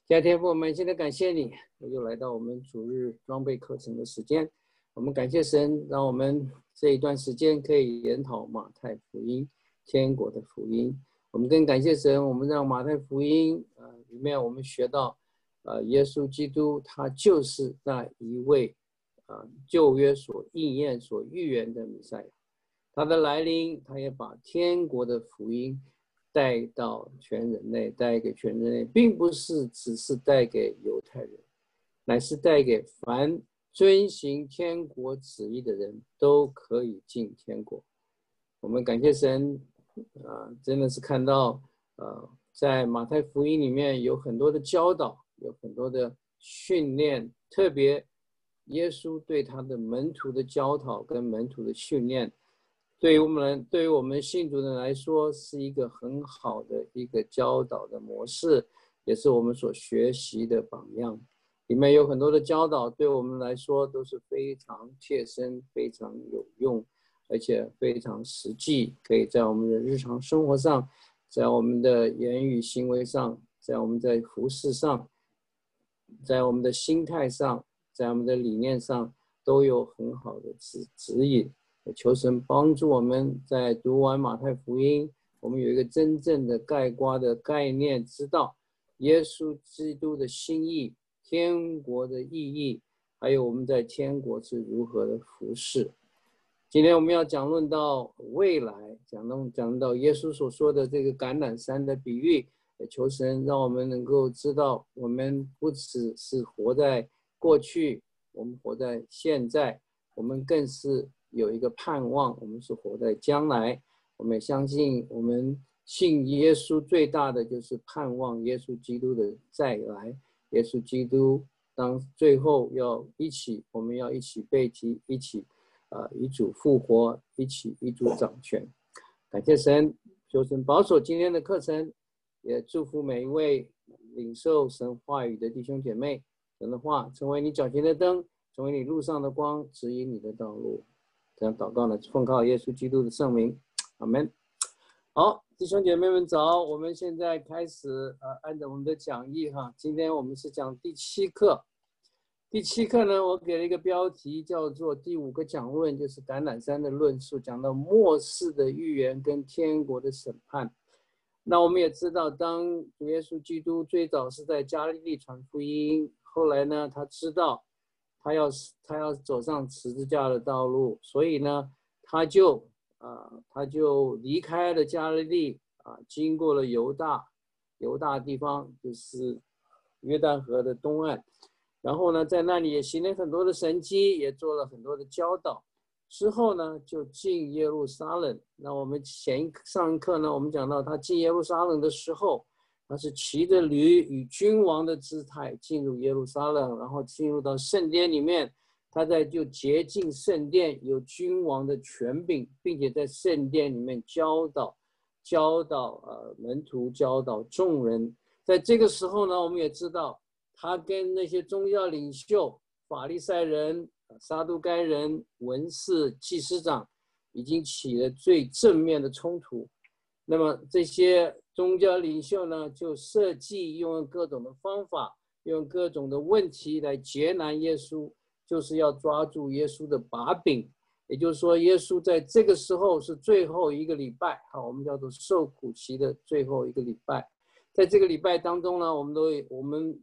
亲爱的天父，我们现在感谢你，又来到我们主日装备课程的时间。我们感谢神，让我们这一段时间可以研讨马太福音，天国的福音。我们更感谢神，我们让马太福音里面我们学到，耶稣基督他就是那一位旧约所应验、所预言的弥赛亚。他的来临，他也把天国的福音带到全人类，带给全人类，并不是只是带给犹太人，乃是带给凡遵行天国旨意的人都可以进天国。我们感谢神，真的是看到，在马太福音里面有很多的教导，有很多的训练，特别耶稣对他的门徒的教导跟门徒的训练。对于我们信徒人来说，是一个很好的一个教导的模式，也是我们所学习的榜样。里面有很多的教导，对我们来说都是非常切身、非常有用，而且非常实际，可以在我们的日常生活上，在我们的言语行为上，在我们在服事上，在我们的心态上，在我们的理念上，都有很好的指引。求神帮助我们在读完马太福音，我们有一个真正的概括的概念，知道耶稣基督的心意、天国的意义，还有我们在天国是如何的服侍。今天我们要讲论到未来，讲到耶稣所说的这个橄榄山的比喻，求神让我们能够知道，我们不只是活在过去，我们活在现在，我们更是有一个盼望，我们是活在将来。我们也相信，我们信耶稣最大的就是盼望耶稣基督的再来。耶稣基督当最后我们要一起被提，一起一主复活，一主掌权。感谢神，求神保守今天的课程，也祝福每一位领受神话语的弟兄姐妹。神的话成为你脚前的灯，成为你路上的光，指引你的道路。这样祷告呢，奉靠耶稣基督的圣名，阿们。好，弟兄姐妹们早，我们现在开始按照我们的讲义哈，今天我们是讲第7课。第7课呢，我给了一个标题叫做第5个讲论，就是橄榄山的论述，讲到末世的预言跟天国的审判。那我们也知道，当主耶稣基督最早是在加利利传福音，后来呢，他知道他要走上十字架的道路，所以呢，他就离开了加利利经过了犹大地方，就是约旦河的东岸，然后呢，在那里也行了很多的神迹，也做了很多的教导。之后呢，就进耶路撒冷。那我们上一课呢，我们讲到他进耶路撒冷的时候，他是骑着驴，以君王的姿态进入耶路撒冷，然后进入到圣殿里面。他就洁净圣殿，有君王的权柄，并且在圣殿里面教导门徒，教导众人。在这个时候呢，我们也知道他跟那些宗教领袖、法利赛人、撒都该人、文士、祭司长已经起了最正面的冲突。那么这些宗教领袖呢，就设计用各种的方法，用各种的问题来劫难耶稣，就是要抓住耶稣的把柄。也就是说，耶稣在这个时候是最后一个礼拜，我们叫做受苦期的最后一个礼拜。在这个礼拜当中呢，我们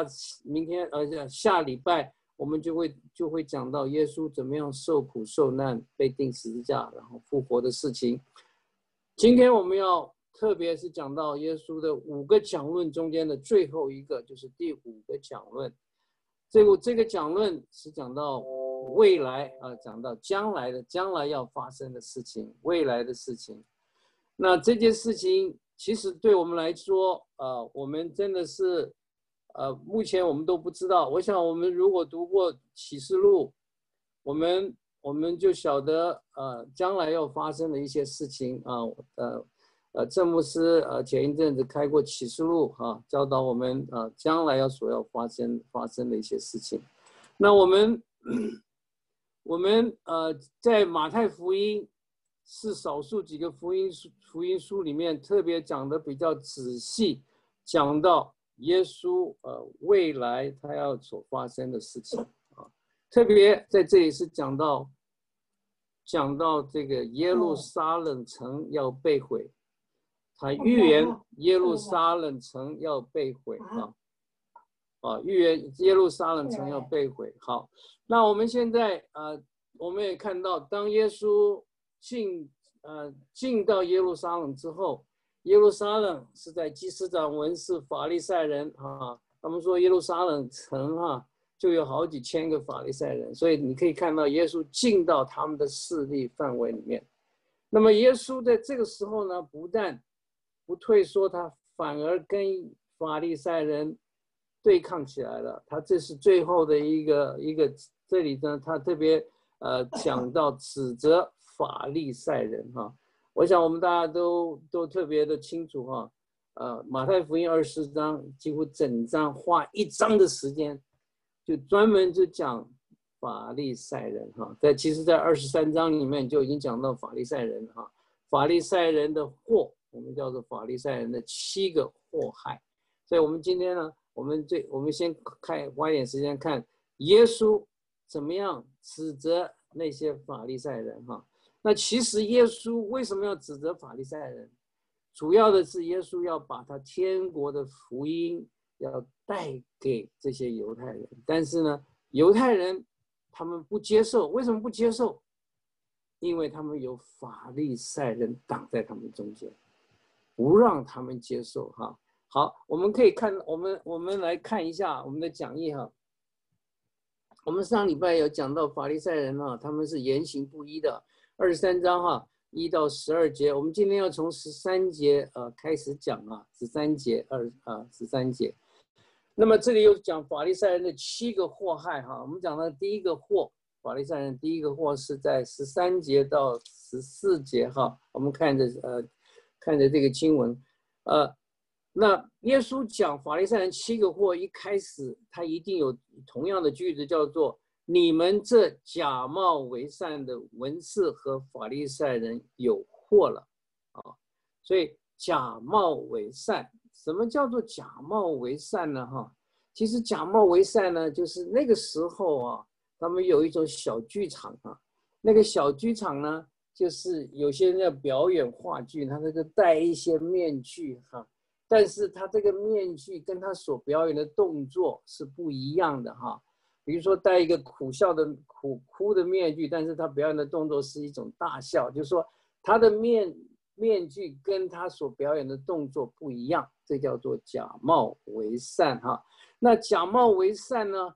下礼拜我们就会讲到耶稣怎么样受苦受难，被钉十字架，然后复活的事情。今天我们要特别是讲到耶稣的5个讲论中间的最后一个，就是第5个讲论。这个讲论是讲到未来讲到将来要发生的事情，未来的事情。那这件事情其实对我们来说，我们真的是，目前我们都不知道。我想我们如果读过启示录，我们就晓得，将来要发生的一些事情郑牧师前一阵子开过启示录教导我们将来要发生的一些事情。那我们在马太福音是少数几个福音书里面特别讲的比较仔细，讲到耶稣未来他要所发生的事情啊，特别在这里是讲到这个耶路撒冷城要被毁，他预言耶路撒冷城要被毁预言耶路撒冷城要被毁。好，那我们现在我们也看到，当耶稣进到耶路撒冷之后，耶路撒冷是在祭司长、文士、法利赛人他们说耶路撒冷城就有好几千个法利赛人，所以你可以看到耶稣进到他们的势力范围里面。那么耶稣在这个时候呢，不但不退缩，他反而跟法利赛人对抗起来了。他这是最后的一个，这里呢，他特别讲到指责法利赛人我想我们大家都特别的清楚马太福音24章几乎整章花1章的时间，就专门就讲法利赛人其实在23章里面就已经讲到法利赛人法利赛人的祸，我们叫做法利赛人的7个祸害。所以我们今天呢，我们先花一点时间看耶稣怎么样指责那些法利赛人那其实耶稣为什么要指责法利赛人？主要的是耶稣要把他天国的福音要带给这些犹太人，但是呢，犹太人他们不接受。为什么不接受？因为他们有法利赛人挡在他们中间，不让他们接受好，我们可以看，我们来看一下我们的讲义我们上礼拜有讲到法利赛人他们是言行不一的，23章1到12节，我们今天要从13节开始讲13节13节。那么这里又讲法利赛人的7个祸害我们讲到第一个祸，法利赛人第一个祸是在13节到14节我们看着这个经文那耶稣讲法利赛人7个祸，一开始他一定有同样的句子，叫做你们这假冒为善的文士和法利赛人有祸了所以假冒为善，什么叫做假冒为善呢其实假冒为善呢，就是那个时候他们有一种小剧场那个小剧场呢，就是有些人要表演话剧，他那个戴一些面具但是他这个面具跟他所表演的动作是不一样的比如说戴一个苦哭的面具，但是他表演的动作是一种大笑，就是说他的面具跟他所表演的动作不一样，这叫做假冒为善那假冒为善呢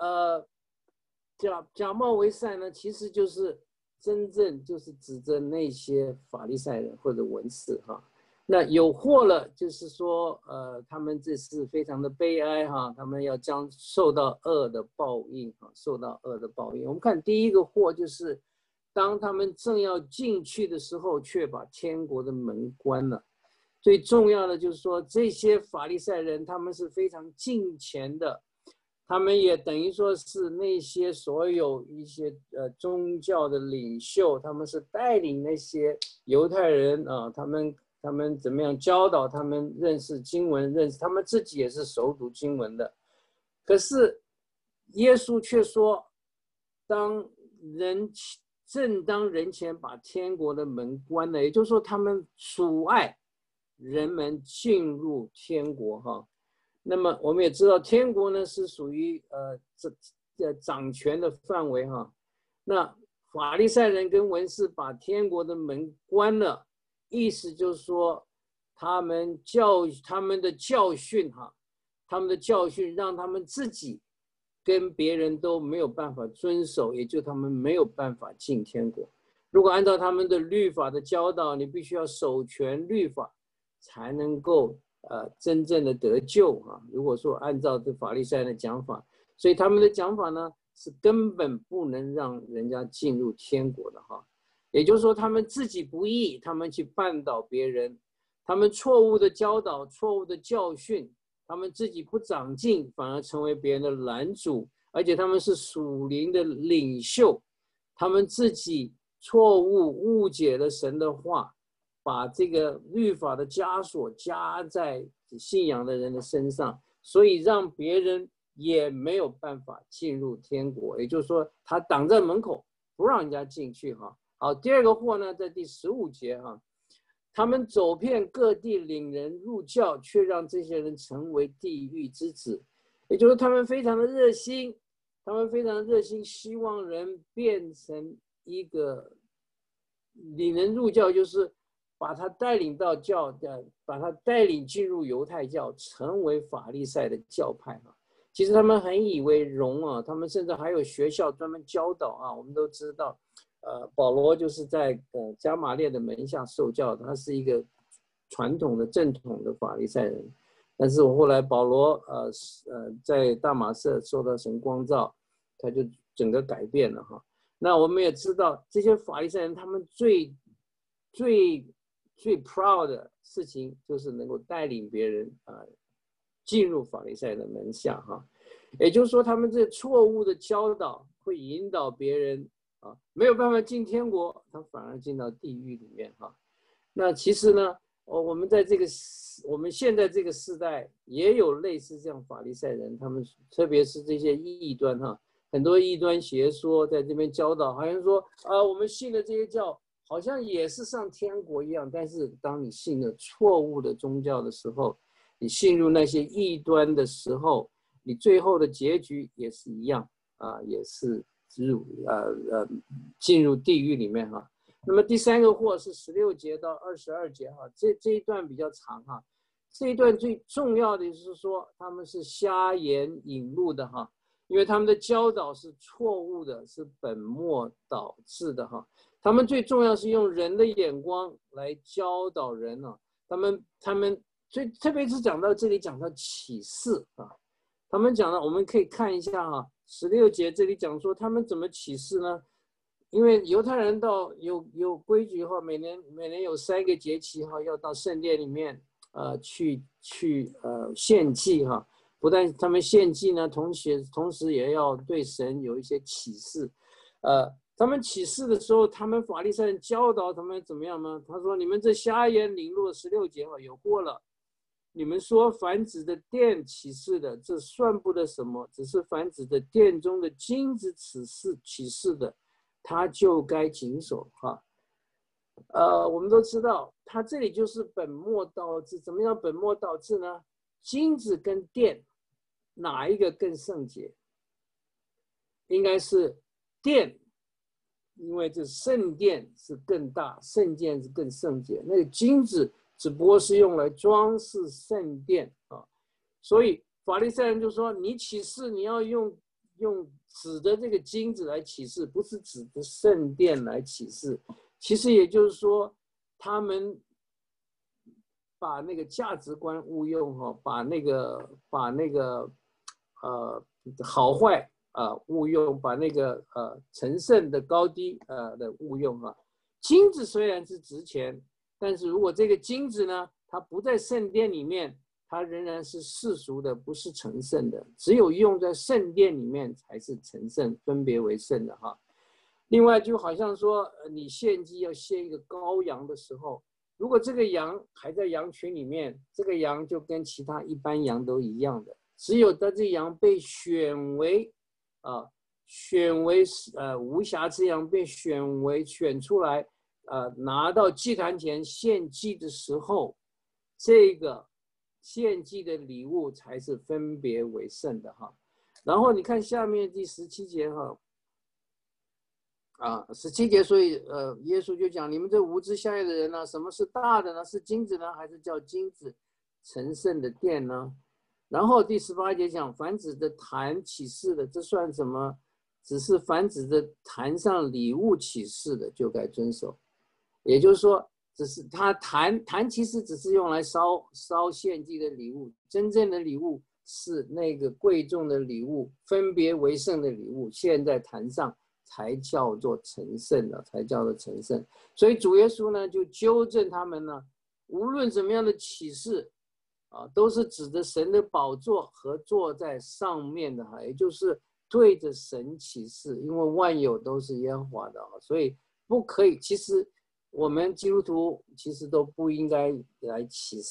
假冒为善呢，其实就是真正就是指着那些法利赛人或者文士那有祸了，就是说他们这是非常的悲哀他们要将受到恶的报应受到恶的报应。我们看第一个祸，就是当他们正要进去的时候，却把天国的门关了。最重要的就是说，这些法利赛人他们是非常敬虔的，他们也等于说是那些所有一些宗教的领袖，他们是带领那些犹太人他们怎么样教导他们认识经文，他们自己也是熟读经文的。可是耶稣却说，正当人前把天国的门关了，也就是说他们阻碍人们进入天国那么我们也知道天国呢是属于掌权的范围那法利赛人跟文士把天国的门关了，意思就是说他们的教训让他们自己跟别人都没有办法遵守，也就他们没有办法进天国。如果按照他们的律法的教导，你必须要守全律法才能够真正的得救如果说按照这法利赛人的讲法，所以他们的讲法呢是根本不能让人家进入天国的也就是说他们自己不义，他们去绊倒别人，他们错误的教导，错误的教训，他们自己不长进，反而成为别人的拦阻，而且他们是属灵的领袖，他们自己错误误解了神的话，把这个律法的枷锁加在信仰的人的身上， 所以让别人也没有办法进入天国。也就是说，他挡在门口，不让人家进去哈。好，第二个祸呢，在第15节哈，他们走遍各地领人入教，却让这些人成为地狱之子。也就是他们非常的热心，希望人变成一个领人入教，就是把他带领到把他带领进入犹太教，成为法利赛的教派啊。其实他们很以为荣啊，他们甚至还有学校专门教导啊。我们都知道，保罗就是在加马列的门下受教的，他是一个传统的正统的法利赛人。但是我后来保罗在大马色受到神光照，他就整个改变了哈。那我们也知道，这些法利赛人他们最 proud 的事情就是能够带领别人进入法利赛的门下哈。也就是说，他们这错误的教导会引导别人没有办法进天国，他反而进到地狱里面哈。那其实呢，我们现在这个时代也有类似这样法利赛人，他们特别是这些异端哈，很多异端邪说在这边教导，好像说我们信的这些教好像也是上天国一样。但是当你信了错误的宗教的时候，你信入那些异端的时候，你最后的结局也是一样也是进入地狱里面哈。那么第三个祸是16节到22节哈，这一段比较长哈。这一段最重要的就是说，他们是瞎眼引路的哈，因为他们的教导是错误的，是本末倒置的哈。他们最重要是用人的眼光来教导人他们特别是讲到这里，讲到启示他们讲了，我们可以看一下16节这里讲说他们怎么启示呢？因为犹太人到有规矩每年有3个节期要到圣殿里面去献祭不但他们献祭呢，同时也要对神有一些启示。他们启示的时候，他们法利赛人教导他们怎么样呢？他说：“你们这瞎眼领路，16节有祸了。你们说凡指的殿启示的，这算不得什么，只是凡指的殿中的金子启示的，他就该谨守我们都知道，他这里就是本末倒置。怎么样本末倒置呢？金子跟殿哪一个更圣洁？应该是殿，因为这圣殿是更大，圣殿是更圣洁。那个金子只不过是用来装饰圣殿所以法利赛人就说：你启示你要用指的这个金子来启示，不是指的圣殿来启示。其实也就是说，他们把那个价值观误用把那个好坏误用，把那个成圣的高低的误用金子虽然是值钱，但是如果这个金子呢，它不在圣殿里面，它仍然是世俗的，不是成圣的。只有用在圣殿里面才是成圣，分别为圣的另外，就好像说你献祭要献一个羔羊的时候，如果这个羊还在羊群里面，这个羊就跟其他一般羊都一样的。只有当这羊被选为无瑕之羊，被选出来拿到祭坛前献祭的时候，这个献祭的礼物才是分别为圣的然后你看下面第17节17节，所以耶稣就讲：你们这无知瞎眼的人什么是大的呢？是金子呢，还是叫金子成圣的殿呢？然后第18节讲：凡指的坛启示的，这算什么？只是凡指的坛上礼物启示的，就该遵守。也就是说，只是他坛其实只是用来烧献祭的礼物，真正的礼物是那个贵重的礼物，分别为圣的礼物，献在坛上才叫做成圣了，才叫做成圣。所以主耶稣呢就纠正他们呢，无论怎么样的启示都是指着神的宝座和坐在上面的也就是对着神启示，因为万有都是耶和华的所以不可以。其实我们基督徒其实都不应该来启示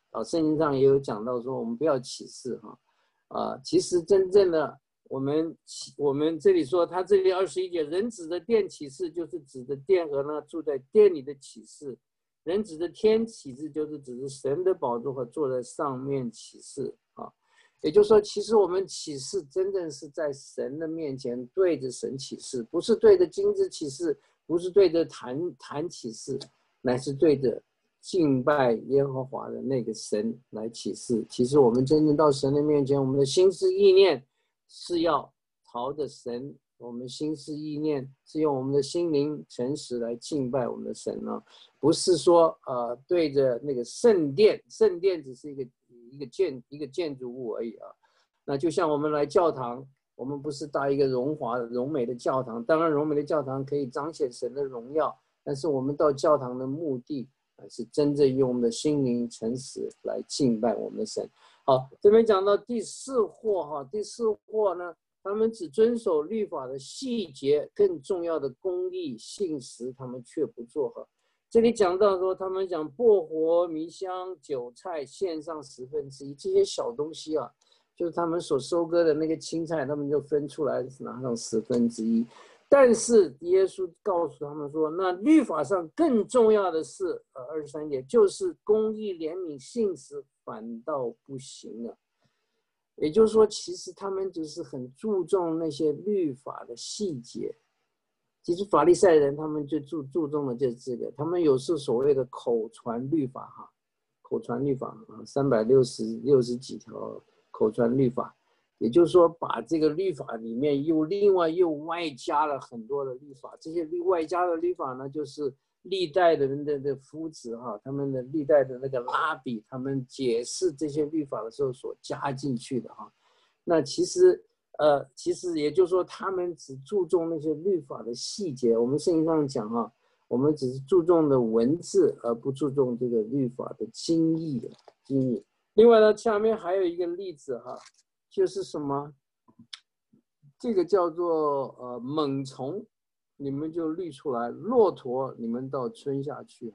圣经上也有讲到说，我们不要起誓其实真正的我们这里说，他这里21节，人指的殿起誓，就是指的殿和那住在殿里的起誓；人指的天起誓，就是指的神的宝座和坐在上面起誓也就是说，其实我们起誓真正是在神的面前对着神起誓，不是对着金子起誓，不是对着坛起誓，乃是对着敬拜耶和华的那个神来起誓。其实我们真正到神的面前，我们的心思意念是要朝着神，我们心思意念是用我们的心灵诚实来敬拜我们的神不是说对着那个圣殿，圣殿只是一个建筑物而已那就像我们来教堂，我们不是搭一个荣美的教堂，当然荣美的教堂可以彰显神的荣耀，但是我们到教堂的目的是真正用我们的心灵诚实来敬拜我们的神。好，这边讲到第四祸第四祸呢，他们只遵守律法的细节，更重要的公义信实他们却不做这里讲到说，他们讲薄荷、迷香、韭菜献上1/10，这些小东西就是他们所收割的那个青菜，他们就分出来拿上1/10。但是耶稣告诉他们说，那律法上更重要的是23节，就是公义、怜悯、信实反倒不行了。也就是说，其实他们就是很注重那些律法的细节。其实法利赛人他们就注重的就是这个，他们有时所谓的口传律法口传律法360几条口传律法，也就是说把这个律法里面另外外加了很多的律法，这些外加的律法呢，就是历代的人的夫子他们的历代的那个拉比，他们解释这些律法的时候所加进去的那其实也就是说，他们只注重那些律法的细节。我们圣经上讲我们只是注重的文字，而不注重这个律法的精义。另外呢，下面还有一个例子就是什么？这个叫做猛虫，你们就滤出来；骆驼，你们到村下去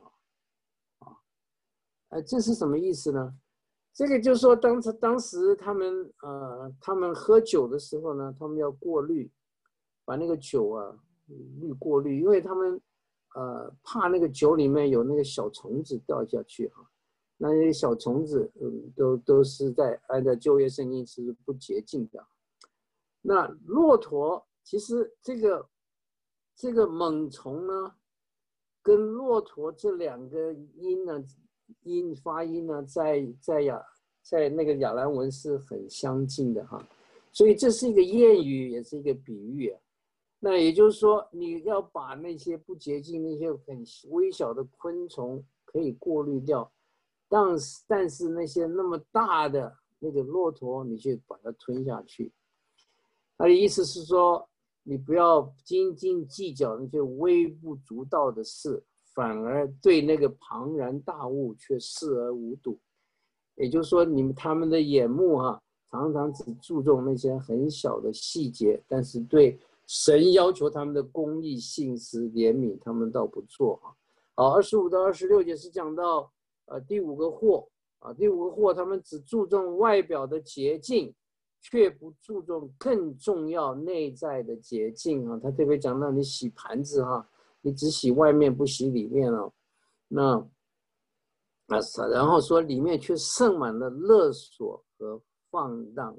这是什么意思呢？这个就是说当时他们喝酒的时候呢，他们要过滤，把那个酒过滤，因为他们怕那个酒里面有那个小虫子掉下去那些小虫子都是按照旧约圣经是不洁净的。那骆驼其实这个猛虫呢，跟骆驼这两个发音呢，在那个亚兰文是很相近的所以这是一个谚语，也是一个比喻那也就是说，你要把那些不洁净、那些很微小的昆虫可以过滤掉，但是那些那么大的那个骆驼，你就把它吞下去。他的意思是说，你不要斤斤计较那些微不足道的事，反而对那个庞然大物却视而无睹。也就是说，他们的眼目常常只注重那些很小的细节，但是对神要求他们的公义、信实、怜悯，他们倒不做好，25到26节是讲到第5个祸第5个祸，他们只注重外表的洁净，却不注重更重要内在的洁净他特别讲到你洗盘子你只洗外面不洗里面然后说里面却盛满了勒索和放荡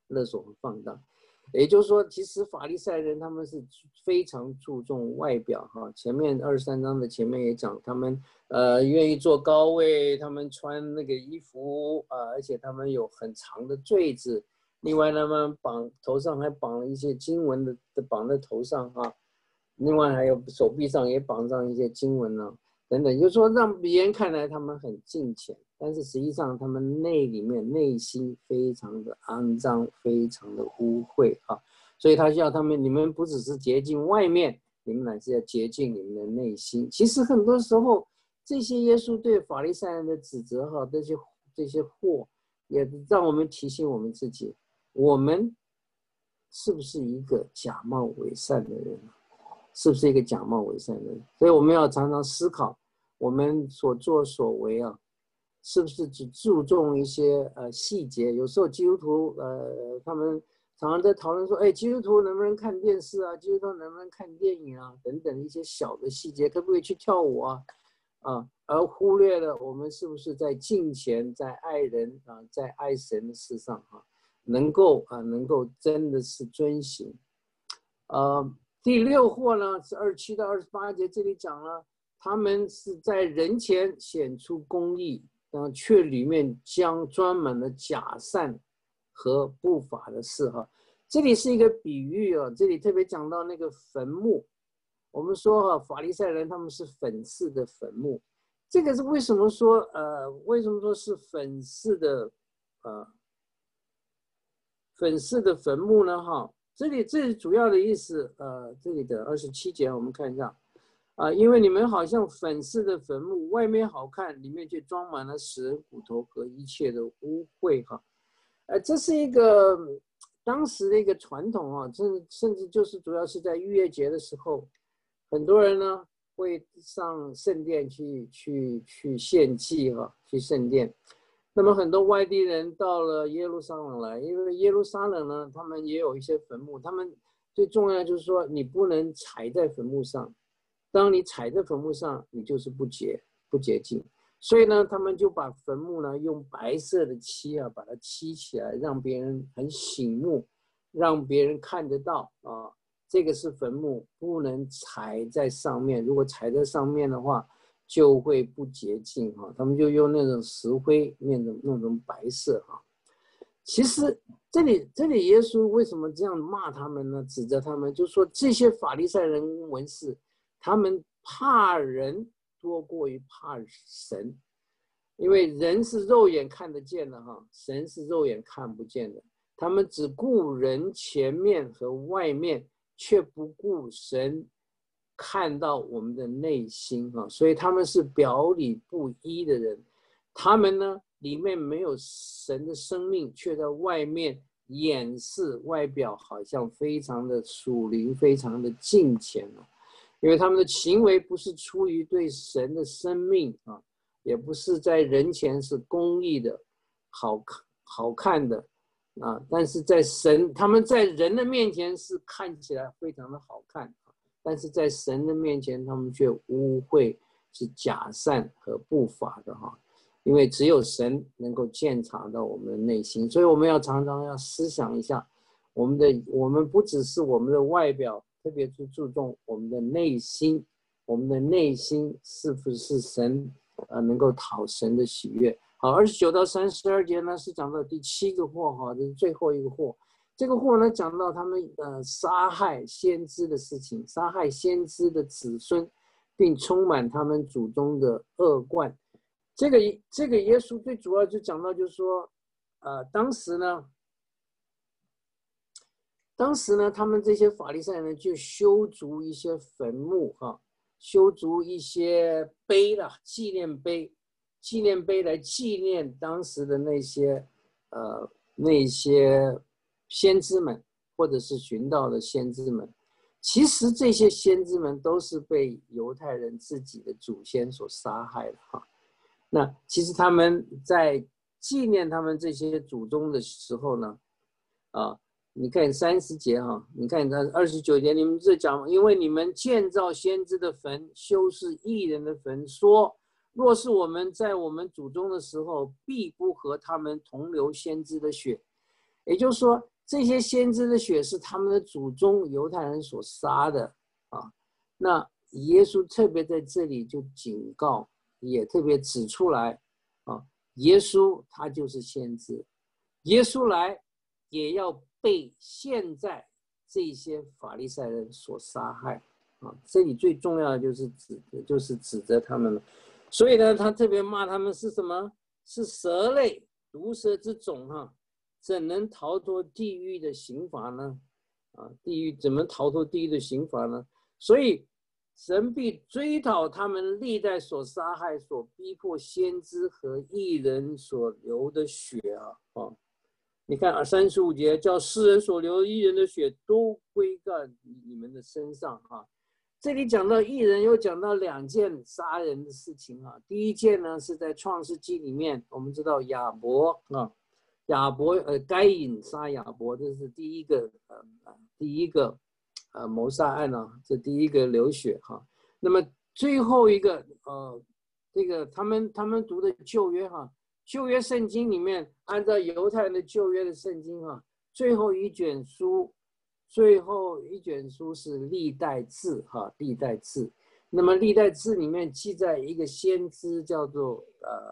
也就是说，其实法利赛人他们是非常注重外表前面23章的前面也讲，他们愿意坐高位，他们穿那个衣服而且他们有很长的坠子，另外他们头上还绑了一些经文的绑在头上另外还有手臂上也绑上一些经文等等，就是说让别人看来他们很敬虔，但是实际上他们内心非常的肮脏，非常的污秽所以他叫他们，你们不只是洁净外面，你们乃是要洁净你们的内心。其实很多时候，这些耶稣对法利赛人的指责这些祸，也让我们提醒我们自己，我们是不是一个假冒伪善的人？是不是一个假冒伪善的人？所以我们要常常思考，我们所作所为是不是只注重一些细节？有时候基督徒他们常常在讨论说，哎，基督徒能不能看电视啊？基督徒能不能看电影啊？等等一些小的细节，可不可以去跳舞啊？而忽略了我们是不是在敬虔、在爱人啊、在爱神的事上能够真的是遵行。第六祸呢是27到28节，这里讲了，他们是在人前显出公义，却里面将专门的假善和不法的事这里是一个比喻这里特别讲到那个坟墓。我们说法利赛人他们是粉饰的坟墓，这个是为什么说是粉饰的坟墓呢？这里主要的意思这里的27节我们看一下因为你们好像粉饰的坟墓，外面好看，里面却装满了死人骨头和一切的污秽这是一个当时的一个传统甚至就是主要是在逾越节的时候，很多人呢会上圣殿去献祭去圣殿。那么很多外地人到了耶路撒冷来，因为耶路撒冷呢，他们也有一些坟墓，他们最重要就是说你不能踩在坟墓上，当你踩在坟墓上，你就是不洁净。所以呢，他们就把坟墓呢用白色的漆把它漆起来，让别人很醒目，让别人看得到这个是坟墓，不能踩在上面。如果踩在上面的话，就会不洁净他们就用那种石灰弄成白色其实这里耶稣为什么这样骂他们呢？指责他们，就说这些法利赛人文士，他们怕人多过于怕神，因为人是肉眼看得见的神是肉眼看不见的。他们只顾人前面和外面，却不顾神看到我们的内心所以他们是表里不一的人。他们呢里面没有神的生命，却在外面掩饰，外表好像非常的属灵，非常的敬虔因为他们的行为不是出于对神的生命也不是在人前是公义的、好看的但是他们在人的面前是看起来非常的好看但是在神的面前，他们却污秽，是假善和不法的因为只有神能够鉴察到我们的内心，所以我们要常常要思想一下，我们不只是我们的外表，特别是注重我们的内心，我们的内心是不是神能够讨神的喜悦。好，29到32节呢是讲到第7个祸这是最后一个祸。这个祸呢讲到他们杀害先知的事情，杀害先知的子孙，并充满他们祖宗的恶贯。这个耶稣最主要就讲到就是说当时呢他们这些法利赛人就修筑一些坟墓修筑一些碑纪念碑来纪念当时的那些先知们，或者是寻道的先知们。其实这些先知们都是被犹太人自己的祖先所杀害的那其实他们在纪念他们这些祖宗的时候呢你看30节你看29节，你们这讲，因为你们建造先知的坟，修饰义人的坟，说若是我们在我们祖宗的时候，必不和他们同流先知的血。也就是说，这些先知的血是他们的祖宗犹太人所杀的那耶稣特别在这里就警告，也特别指出来耶稣他就是先知，耶稣来也要被现在这些法利赛人所杀害这里最重要的就是指责他们了。所以呢，他特别骂他们是什么？是蛇类，毒蛇之种怎能逃脱地狱的刑罚呢？地狱怎么逃脱地狱的刑罚呢？所以神必追讨他们历代所杀害、所逼迫先知和义人所流的血你看35节，叫世人所流义人的血都归到你们的身上这里讲到义人，又讲到2件杀人的事情啊。第一件呢是在创世纪里面，我们知道亚伯啊，该隐杀亚伯，这是第一个谋杀案啊，这第一个流血哈。那么最后一个这个他们读的旧约哈，旧约圣经里面按照犹太人的旧约的圣经哈，最后一卷书是历代志哈，历代志。那么历代志里面记载一个先知叫做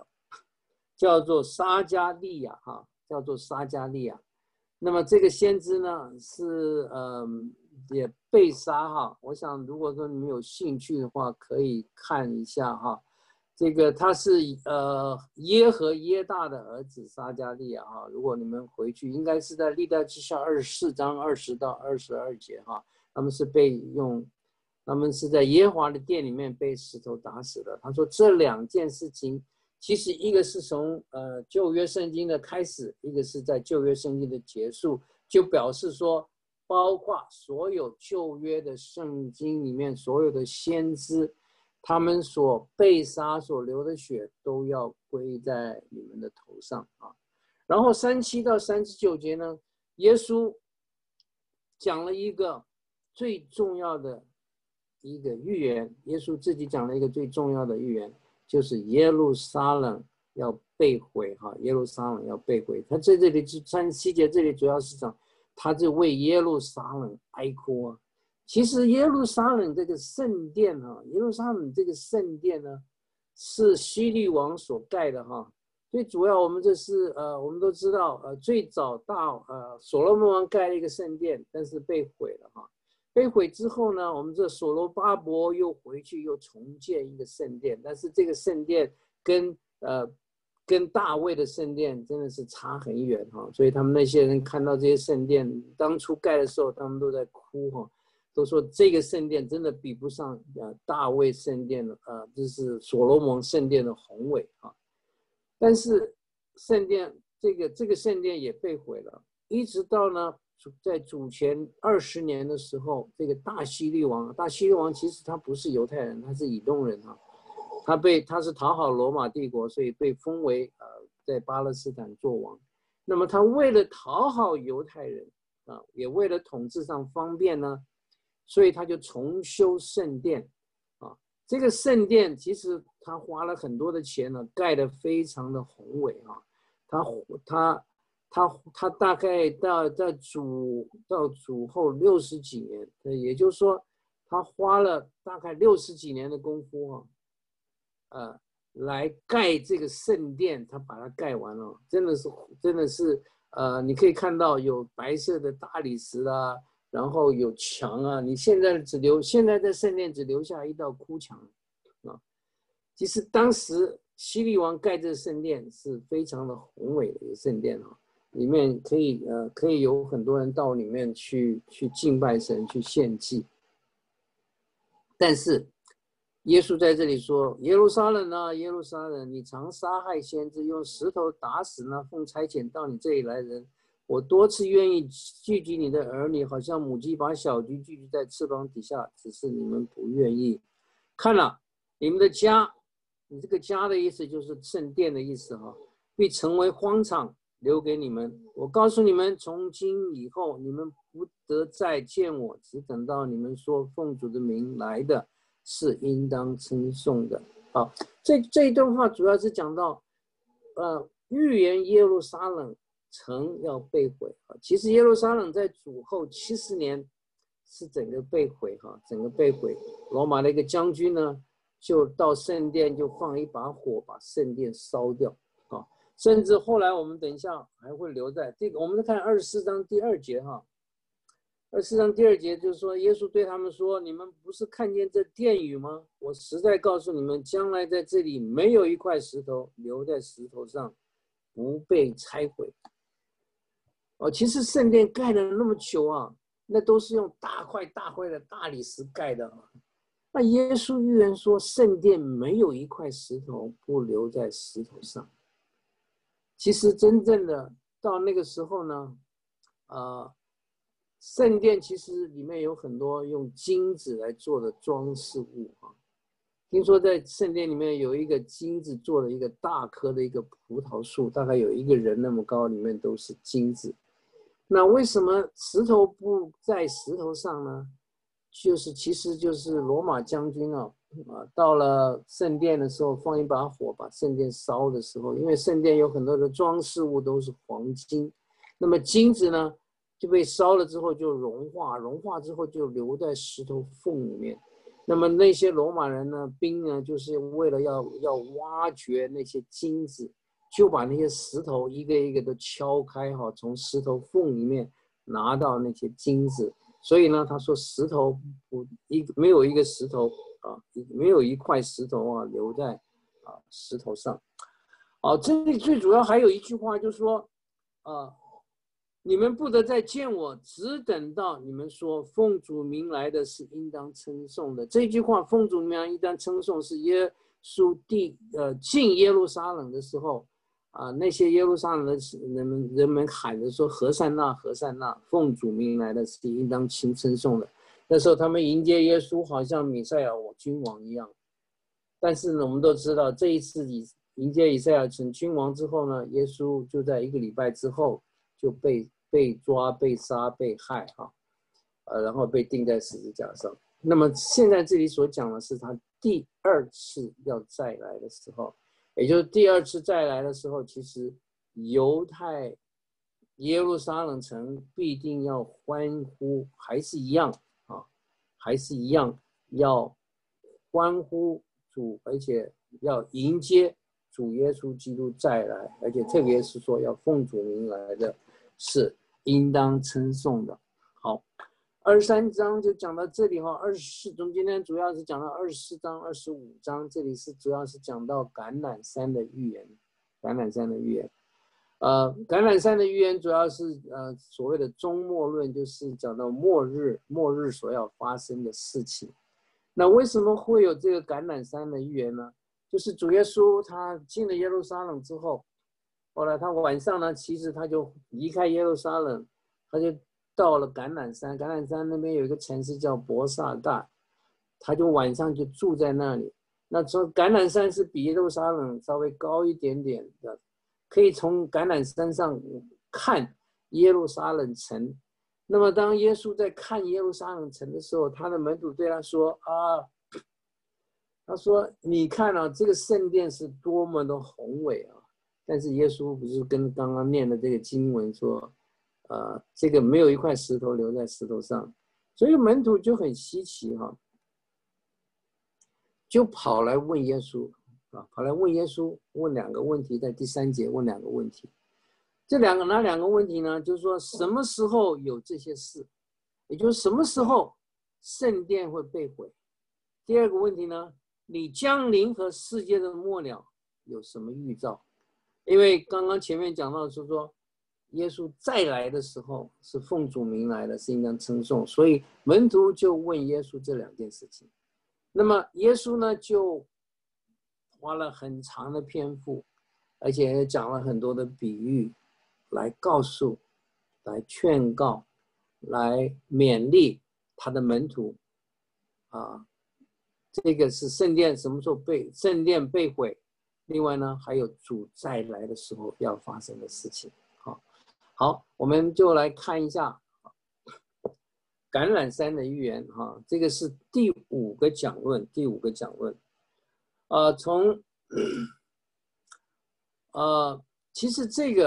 撒迦利亚哈，叫做撒迦利亚。那么这个先知呢是也被杀哈。我想如果说你们有兴趣的话，可以看一下哈。这个他是耶和耶大的儿子撒迦利亚哈。如果你们回去，应该是在历代志下24章20到22节哈。他们是在耶和华的殿里面被石头打死的。他说这2件事情，其实一个是从旧约圣经的开始，一个是在旧约圣经的结束，就表示说，包括所有旧约的圣经里面所有的先知，他们所被杀所流的血都要归在你们的头上啊。然后37到39节呢，耶稣讲了一个最重要的一个预言，耶稣自己讲了一个最重要的预言，就是耶路撒冷要被毁哈，耶路撒冷要被毁。他在这里37节这里主要是讲，他就为耶路撒冷哀哭啊。其实耶路撒冷这个圣殿哈，耶路撒冷这个圣殿呢，是希律王所盖的哈。最主要我们我们都知道最早所罗门王盖了一个圣殿，但是被毁了哈。被毁之后呢，我们这所罗巴伯又回去又重建一个圣殿，但是这个圣殿跟大卫的圣殿真的是差很远哈。所以他们那些人看到这些圣殿当初盖的时候，他们都在哭哈。都说这个圣殿真的比不上大卫圣殿的就是所罗门圣殿的宏伟啊。但是圣殿这个圣殿也被毁了，一直到呢在主前20年的时候，这个大希律王其实他不是犹太人，他是以东人啊。他是讨好罗马帝国，所以被封为在巴勒斯坦做王。那么他为了讨好犹太人也为了统治上方便呢，所以他就重修圣殿啊。这个圣殿其实他花了很多的钱呢，盖得非常的宏伟啊。他大概到主后60几年，也就是说他花了大概60几年的功夫来盖这个圣殿，他把它盖完了，真的是你可以看到有白色的大理石啊，然后有墙啊。你现在在圣殿只留下一道哭墙啊。其实当时希律王盖这个圣殿是非常的宏伟的一个圣殿啊，里面可以有很多人到里面去敬拜神，去献祭。但是耶稣在这里说：耶路撒冷啊，耶路撒冷，你常杀害先知，用石头打死那奉差遣到你这里来人。我多次愿意聚集你的儿女，好像母鸡把小鸡聚集在翅膀底下，只是你们不愿意。看了你们的家，你这个家的意思就是圣殿的意思哈，必成为荒场，留给你们。我告诉你们，从今以后，你们不得再见我，只等到你们说奉主的名来的，是应当称颂的。好，这一段话主要是讲到预言耶路撒冷城要被毁。其实耶路撒冷在主后70年是整个被毁哈，整个被毁。罗马的一个将军呢，就到圣殿就放一把火，把圣殿烧掉啊。甚至后来我们等一下还会留在这个，我们看24章第2节哈。24章第2节就是说，耶稣对他们说：“你们不是看见这殿宇吗？我实在告诉你们，将来在这里没有一块石头留在石头上，不被拆毁。”其实圣殿盖了那么久啊，那都是用大块的大理石盖的啊。那耶稣预言说，圣殿没有一块石头不留在石头上。其实真正的到那个时候呢， 圣殿其实里面有很多用金子来做的装饰物啊。听说在圣殿里面有一个金子做的一个大棵的一个葡萄树，大概有一个人那么高，里面都是金子。那为什么石头不在石头上呢？其实就是罗马将军到了圣殿的时候，放一把火把圣殿烧的时候，因为圣殿有很多的装饰物都是黄金，那么金子呢就被烧了之后就融化，融化之后就留在石头缝里面。那么那些罗马人呢，兵呢，就是为了要挖掘那些金子，就把那些石头一个一个都敲开从石头缝里面拿到那些金子。所以呢，他说石头没有一个石头没有一块石头留在石头上。这里最主要还有一句话，就是说你们不得再见我，只等到你们说奉主名来的是应当称颂的。这句话奉主名来应当称颂，是耶稣进耶路撒冷的时候那些耶路撒冷的人们喊着说何善那何善那，奉主名来的是应当称颂的。那时候他们迎接耶稣好像弥赛亚君王一样。但是呢，我们都知道这一次迎接以赛亚成君王之后呢，耶稣就在1个礼拜之后就被抓、被杀、被害然后被钉在十字架上。那么现在这里所讲的是他第2次要再来的时候，也就是第2次再来的时候，其实犹太耶路撒冷城必定要欢呼，还是一样还是一样要欢呼主，而且要迎接主耶稣基督再来，而且特别是说要奉主名来的是应当称颂的。好，23章就讲到这里24中今天主要是讲到24章、25章，这里是主要是讲到橄榄山的预言。橄榄山的预言，橄榄山的预言主要是所谓的终末论，就是讲到末日所要发生的事情。那为什么会有这个橄榄山的预言呢？就是主耶稣他进了耶路撒冷之后，后来他晚上呢，其实他就离开耶路撒冷，他就到了橄榄山。橄榄山那边有一个城市叫伯萨大，他就晚上就住在那里。那从橄榄山是比耶路撒冷稍微高一点点的，可以从橄榄山上看耶路撒冷城。那么当耶稣在看耶路撒冷城的时候，他的门徒对他说他说你看这个圣殿是多么的宏伟但是耶稣不是跟刚刚念的这个经文说这个没有一块石头留在石头上，所以门徒就很稀奇就跑来问耶稣问2个问题，在第3节问2个问题。这哪2个问题呢？就是说什么时候有这些事，也就是什么时候圣殿会被毁。第2个问题呢，你将临和世界的末了有什么预兆？因为刚刚前面讲到是说耶稣再来的时候是奉主名来的，是应当称颂，所以门徒就问耶稣这2件事情。那么耶稣呢就花了很长的篇幅，而且也讲了很多的比喻来告诉、来劝告、来勉励他的门徒这个是圣殿什么时候圣殿被毁，另外呢还有主再来的时候要发生的事情。好，我们就来看一下橄榄山的预言这个是第5个讲论。其实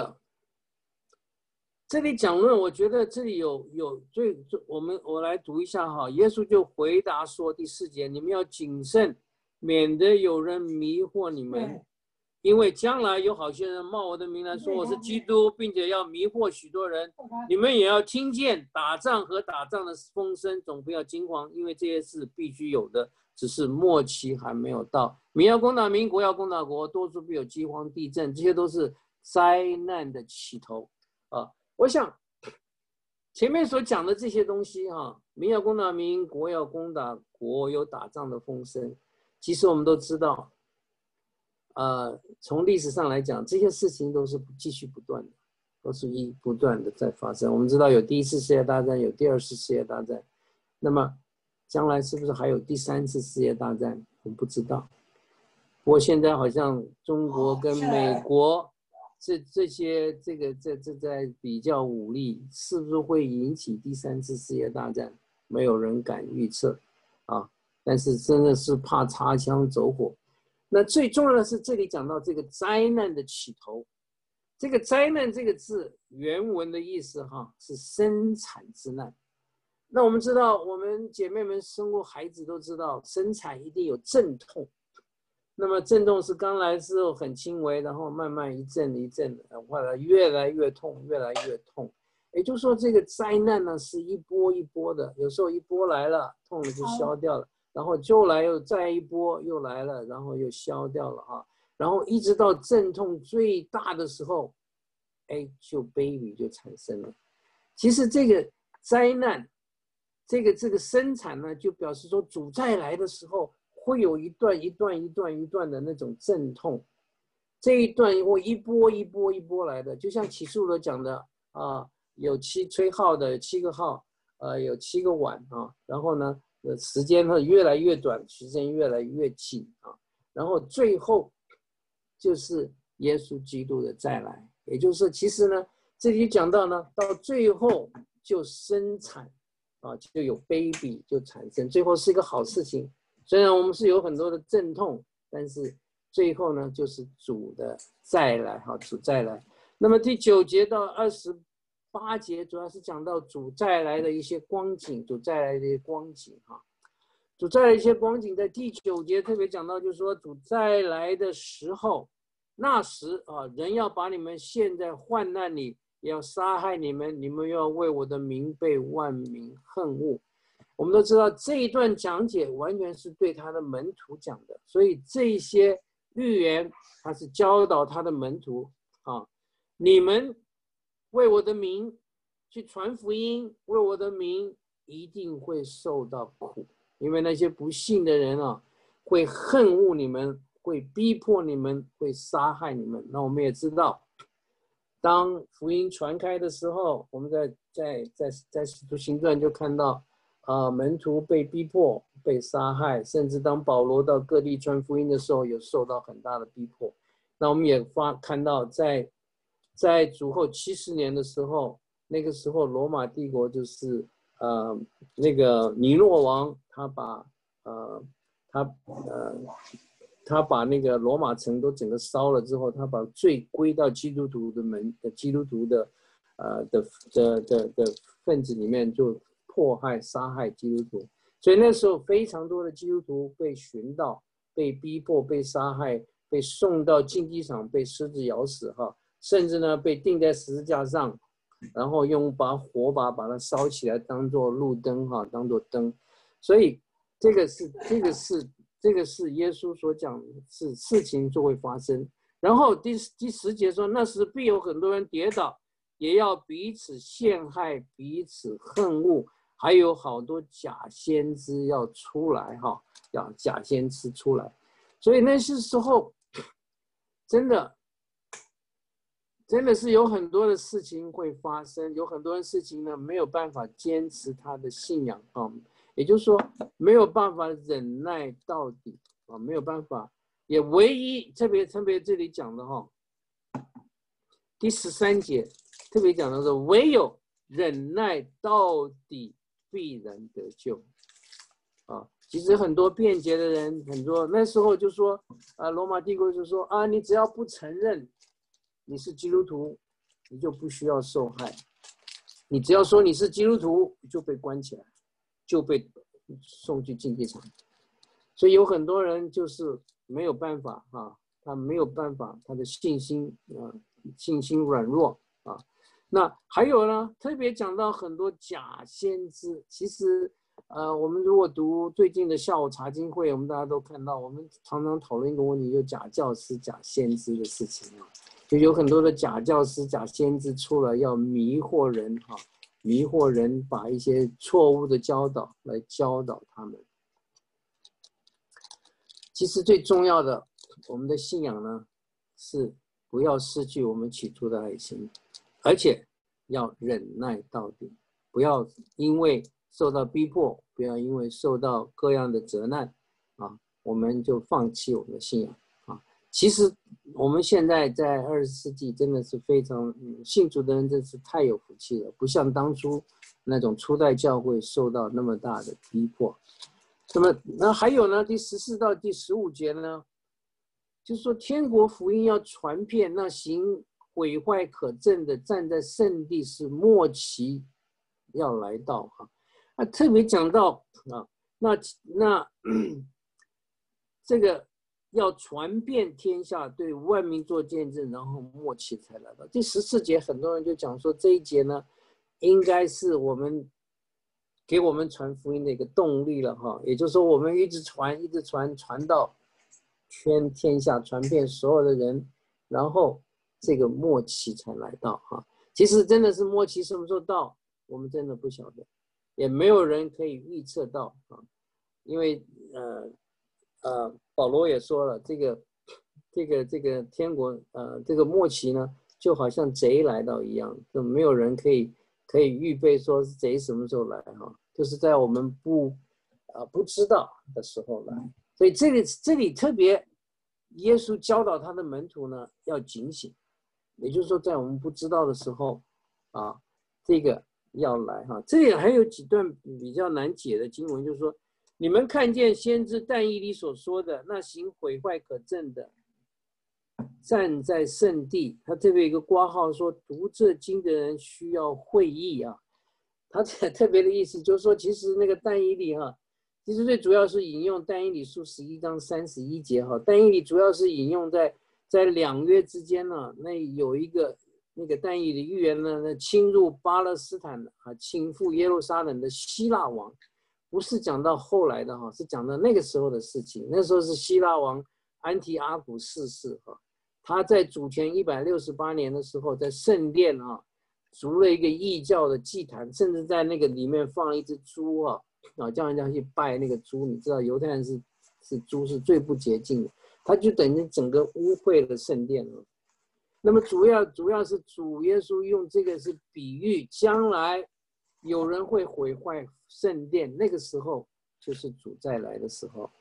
这里讲论，我觉得这里有我来读一下耶稣就回答说，第4节，你们要谨慎，免得有人迷惑你们，因为将来有好些人冒我的名来说我是基督，并且要迷惑许多人。你们也要听见打仗和打仗的风声，总不要惊慌，因为这些事必须有的，只是末期还没有到。民要攻打民，国要攻打国，多处必有饥荒、地震，这些都是灾难的起头我想前面所讲的这些东西民要攻打民，国要攻打国，有打仗的风声。其实我们都知道从历史上来讲，这些事情都是继续不断的都是不断的在发生。我们知道有第一次世界大战，有第二次世界大战，那么将来是不是还有第三次世界大战？我们不知道。不过现在好像中国跟美国这些这在比较武力，是不是会引起第三次世界大战？没有人敢预测啊。但是真的是怕擦枪走火。那最重要的是这里讲到这个灾难的起头，这个灾难这个字原文的意思是生产之难。那我们知道，我们姐妹们生过孩子都知道，生产一定有阵痛。那么阵痛是刚来的时候很轻微，然后慢慢一阵一阵的，后来越来越痛，越来越痛。也就是说，这个灾难呢是一波一波的，有时候一波来了，痛了就消掉了，然后就来又再一波又来了，然后又消掉了啊，然后一直到阵痛最大的时候，就悲悯就产生了。其实这个灾难，这个生产呢，就表示说主再来的时候。会有一段的那种阵痛，这一段会一波一波一波来的，就像启示录讲的啊，有吹号的7个号，有7个碗啊，然后呢，时间呢越来越短，时间越来越近啊，然后最后就是耶稣基督的再来，也就是其实呢，这里讲到呢，到最后就生产啊，就有悲悯就产生，最后是一个好事情。虽然我们是有很多的阵痛，但是最后呢，就是主的再来，主再来。那么第9节到28节，主要是讲到主再来的一些光景，主再来的一些光景主再来的一些光景，在第9节特别讲到，就是说主再来的时候，那时人要把你们陷在患难里，也要杀害你们，你们要为我的名被万民恨恶。我们都知道这一段讲解完全是对他的门徒讲的，所以这些预言他是教导他的门徒你们为我的名去传福音，为我的名一定会受到苦，因为那些不信的人会恨恶你们，会逼迫你们，会杀害你们。那我们也知道，当福音传开的时候，我们在使徒行传就看到门徒被逼迫、被杀害，甚至当保罗到各地传福音的时候，有受到很大的逼迫。那我们也看到在主后70年的时候，那个时候罗马帝国就是那个尼诺王，他把那个罗马城都整个烧了之后，他把罪归到基督徒的分子里面，就迫害杀害基督徒。所以那时候非常多的基督徒被寻到，被逼迫，被杀害，被送到竞技场，被狮子咬死甚至呢被钉在十字架上，然后用火把把它烧起来，当做路灯当做灯。所以这个是耶稣所讲的事情就会发生。然后第10节说，那时必有很多人跌倒，也要彼此陷害，彼此恨恶，还有好多假先知要出来要假先知出来。所以那些时候真的是有很多的事情会发生，有很多的事情呢没有办法坚持他的信仰也就是说没有办法忍耐到底没有办法，也唯一特别这里讲的第13节特别讲的是，唯有忍耐到底必然得救其实很多辩解的人，很多那时候就说罗马帝国就说你只要不承认你是基督徒，你就不需要受害，你只要说你是基督徒，就被关起来，就被送去竞技场。所以有很多人就是没有办法他没有办法，他的信心软弱那还有呢，特别讲到很多假先知。其实我们如果读最近的下午查经会，我们大家都看到，我们常常讨论一个问题，就假教师、假先知的事情就有很多的假教师、假先知出来要迷惑人迷惑人，把一些错误的教导来教导他们。其实最重要的，我们的信仰呢，是不要失去我们起初的爱心而且要忍耐到底，不要因为受到逼迫，不要因为受到各样的责难啊，我们就放弃我们的信仰啊。其实我们现在在20世纪真的是非常信主的人真是太有福气了，不像当初那种初代教会受到那么大的逼迫。那还有呢，第14到第15节呢，就是说天国福音要传遍，那行毁坏可憎的站在圣地，是末期要来到啊。特别讲到啊，那这个要传遍天下，对万民做见证，然后末期才来到。第14节，很多人就讲说这一节呢，应该是给我们传福音的一个动力了哈。也就是说，我们一直传到天下，传遍所有的人，然后这个末期才来到哈。其实真的是末期什么时候到，我们真的不晓得，也没有人可以预测到啊。因为保罗也说了，这个天国这个末期呢，就好像贼来到一样，就没有人可以预备说贼什么时候来哈，就是在我们不知道的时候来。所以这里特别，耶稣教导他的门徒呢要警醒，也就是说在我们不知道的时候啊，这个要来哈。这里还有几段比较难解的经文，就是说你们看见先知但以理所说的那行毁坏可憎的站在圣地，他这边有一个括号说读这经的人需要会意啊。他特别的意思就是说，其实那个但以理其实最主要是引用但以理书11章31节哈。但以理主要是引用在2约之间呢，那有一个那个但以理预言呢，那侵入巴勒斯坦倾覆耶路撒冷的希腊王，不是讲到后来的是讲到那个时候的事情。那时候是希腊王安提阿古四世他在主前168年的时候，在圣殿筑了一个异教的祭坛，甚至在那个里面放了一只猪叫人家去拜那个猪。你知道犹太人是猪是最不洁净的，他就等于整个污秽了圣殿了。那么主要是主耶稣用这个是比喻，将来有人会毁坏圣殿，那个时候就是主再来的时候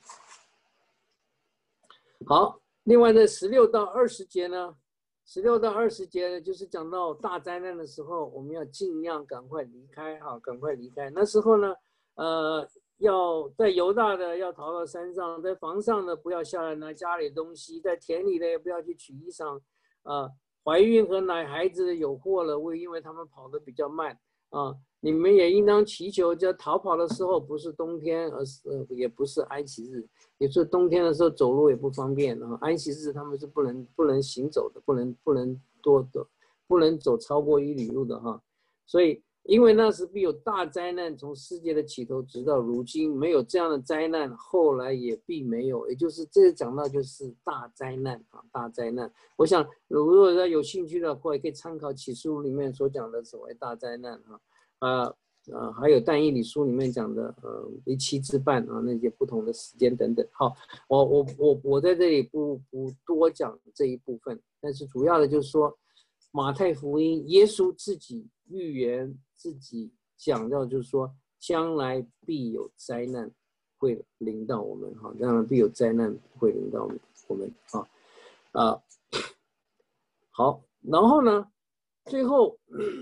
好，另外呢16到20节呢，16到20节呢，就是讲到大灾难的时候，我们要尽量赶快离开赶快离开。那时候呢，要在犹大的要逃到山上，在房上的不要下来拿家里的东西，在田里的也不要去取衣裳。怀孕和奶孩子的有祸了，因为他们跑得比较慢你们也应当祈求，在逃跑的时候不是冬天，也不是安息日。也就是冬天的时候走路也不方便安息日他们是不能行走的，不能走超过1里路的所以因为那时必有大灾难，从世界的起头直到如今，没有这样的灾难，后来也必没有。也就是这讲到就是大灾难大灾难。我想如果大家有兴趣的话，也可以参考启示录里面所讲的所谓大灾难还有但以理书里面讲的为期之半那些不同的时间等等。好，我在这里不多讲这一部分，但是主要的就是说马太福音耶稣自己预言自己讲到，就是说将来必有灾难会临到我们将来必有灾难会临到我们好，然后呢最后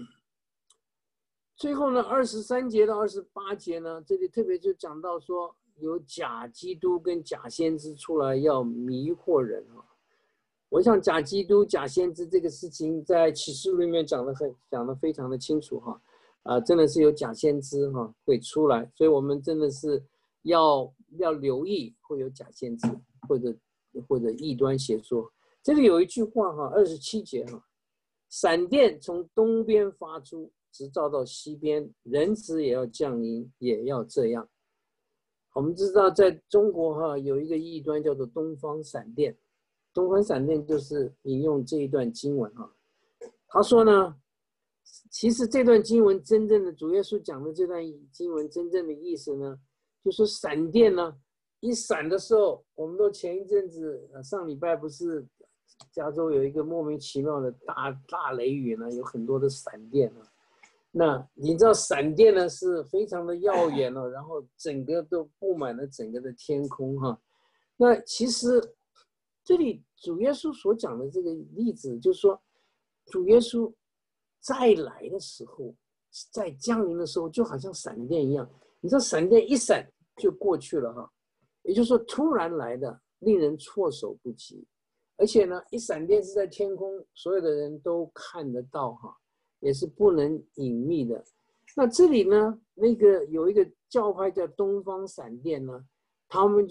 呢23节到28节呢，这里特别就讲到说有假基督跟假先知出来要迷惑人我想假基督假先知这个事情在启示录里面讲得非常的清楚真的是有假先知会出来，所以我们真的是要留意会有假先知或者异端邪说。这里有一句话27节闪电从东边发出，直照到西边，人子也要降临，也要这样。我们知道在中国有一个异端叫做东方闪电，东方闪电就是引用这一段经文他说呢，其实这段经文真正的主耶稣讲的这段经文真正的意思呢，就是闪电呢一闪的时候，我们都前一阵子上礼拜不是加州有一个莫名其妙的大雷雨呢，有很多的闪电啊。那你知道闪电呢是非常的耀眼哦，然后整个都布满了整个的天空哈。那其实这里主耶稣所讲的这个例子，就是说主耶稣再来的时候，在降临的时候，就好像闪电一样。你知道闪电一闪就过去了哈，也就是说突然来的，令人措手不及。而且呢，一闪电是在天空，所有的人都看得到哈，也是不能隐秘的。那这里呢，那个有一个教派叫东方闪电呢，他们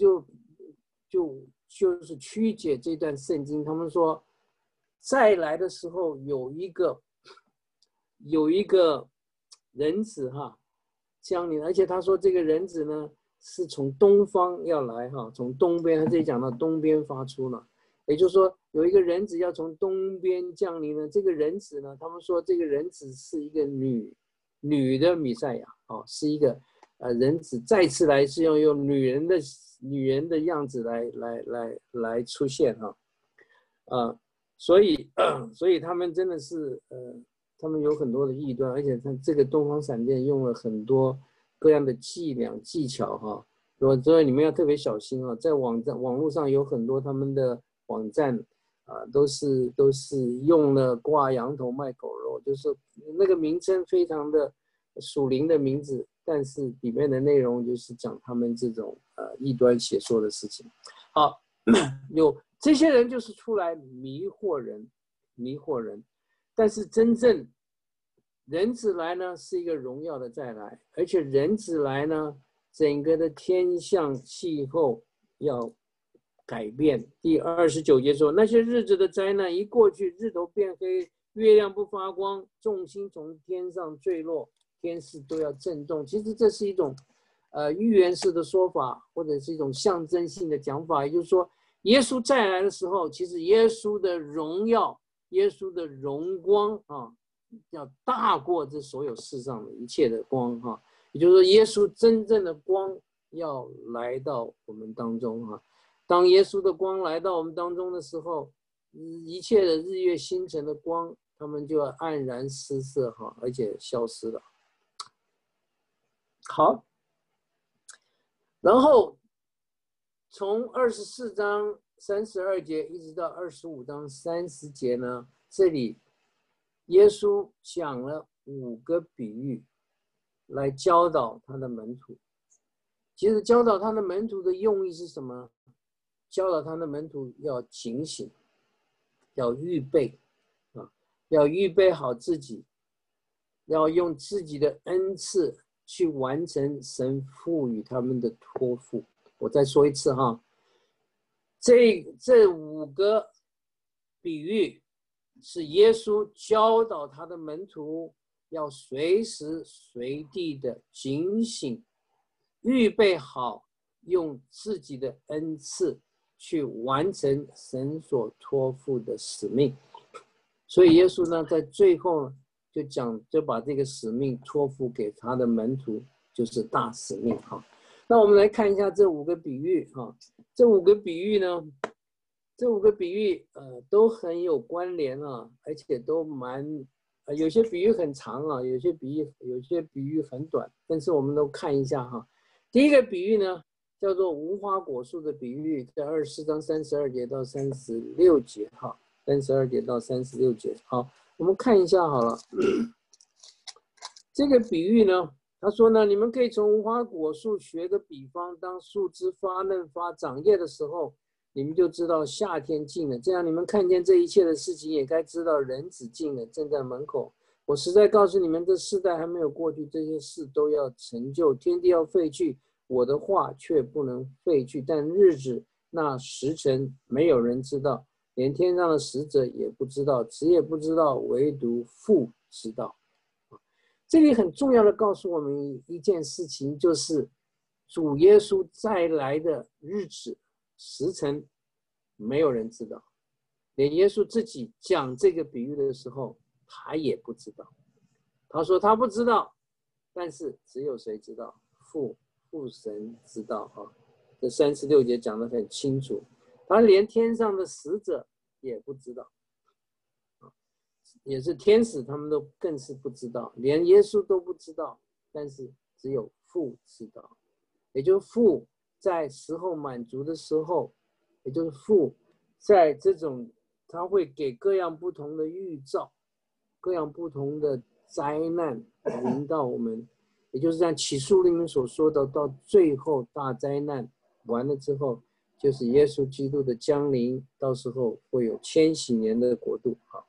就是曲解这段圣经，他们说再来的时候有一个人子哈降临，而且他说这个人子呢是从东方要来哈，从东边，他这里讲到东边发出了。也就是说，有一个人子要从东边降临呢。这个人子呢，他们说这个人子是一个女的弥赛亚，哦，是一个人子再次来是要用女人的样子来出现哈，所以他们真的是他们有很多的异端，而且他这个东方闪电用了很多各样的技巧哈，所以你们要特别小心啊，在网络上有很多他们的网站都是用了挂羊头卖狗肉，就是那个名称非常的属灵的名字，但是里面的内容就是讲他们这种异端邪说的事情。好，有这些人就是出来迷惑人，但是真正人子来呢是一个荣耀的再来，而且人子来呢，整个的天象气候要改变。第29节说，那些日子的灾难一过去，日头变黑，月亮不发光，众星从天上坠落，天势都要震动。其实这是一种预言式的说法，或者是一种象征性的讲法，也就是说耶稣再来的时候，其实耶稣的荣耀，耶稣的荣光啊，要大过这所有世上的一切的光哈。也就是说耶稣真正的光要来到我们当中哈。当耶稣的光来到我们当中的时候，一切的日月星辰的光，他们就要黯然失色哈，而且消失了。好，然后从24章32节一直到25章30节呢，这里耶稣讲了5个比喻来教导他的门徒。其实教导他的门徒的用意是什么？教导他的门徒要警醒，要预备要预备好自己，要用自己的恩赐去完成神赋予他们的托付。我再说一次哈，这5个比喻是耶稣教导他的门徒要随时随地的警醒，预备好用自己的恩赐去完成神所托付的使命。所以耶稣呢，在最后就把这个使命托付给他的门徒，就是大使命哈。那我们来看一下这5个比喻哈。这5个比喻呢，都很有关联啊，而且都有些比喻很长啊，有些比喻很短，但是我们都看一下哈。第一个比喻呢，叫做无花果树的比喻，在24章32节到36节哈，32节到36节。好，我们看一下好了。这个比喻呢，他说呢，你们可以从无花果树学个比方，当树枝发嫩发长叶的时候，你们就知道夏天近了。这样你们看见这一切的事情，也该知道人子近了，正在门口。我实在告诉你们，这世代还没有过去，这些事都要成就。天地要废去，我的话却不能废去。但日子那时辰，没有人知道，连天上的使者也不知道，子也不知道，唯独父知道。这里很重要的告诉我们一件事情，就是主耶稣再来的日子时辰，没有人知道，连耶稣自己讲这个比喻的时候，他也不知道。他说他不知道，但是只有谁知道？父神知道啊。这36节讲得很清楚，他连天上的使者也不知道，也是天使他们都更是不知道，连耶稣都不知道，但是只有父知道，也就是父在时候满足的时候，也就是父在这种他会给各样不同的预兆，各样不同的灾难临到我们，也就是像启示录里面所说的，到最后大灾难完了之后，就是耶稣基督的降临，到时候会有千禧年的国度。好，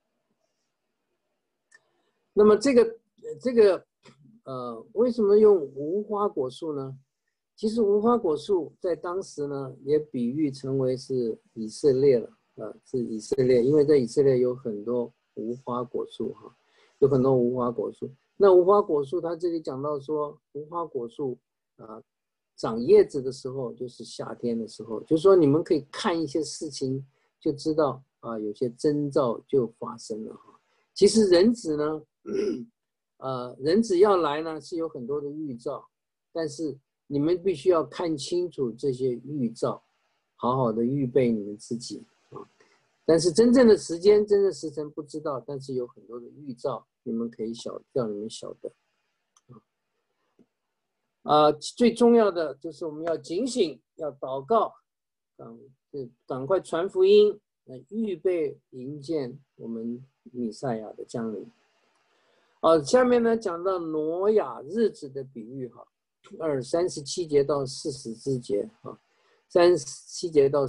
那么这个为什么用无花果树呢？其实无花果树在当时呢，也比喻成为是以色列了，是以色列，因为在以色列有很多无花果树哈，有很多无花果树。那无花果树，它这里讲到说，无花果树长叶子的时候，就是夏天的时候，就是说你们可以看一些事情，就知道有些征兆就发生了哈。其实人子呢，人子要来呢，是有很多的预兆，但是你们必须要看清楚这些预兆，好好的预备你们自己啊。但是真正的时间、真正的时辰不知道，但是有很多的预兆，你们可以让你们晓得。最重要的就是我们要警醒，要祷告，赶快传福音，预备迎接我们弥赛亚的降临。下面呢讲到挪亚日子的比喻哈，37节到40节啊，37节到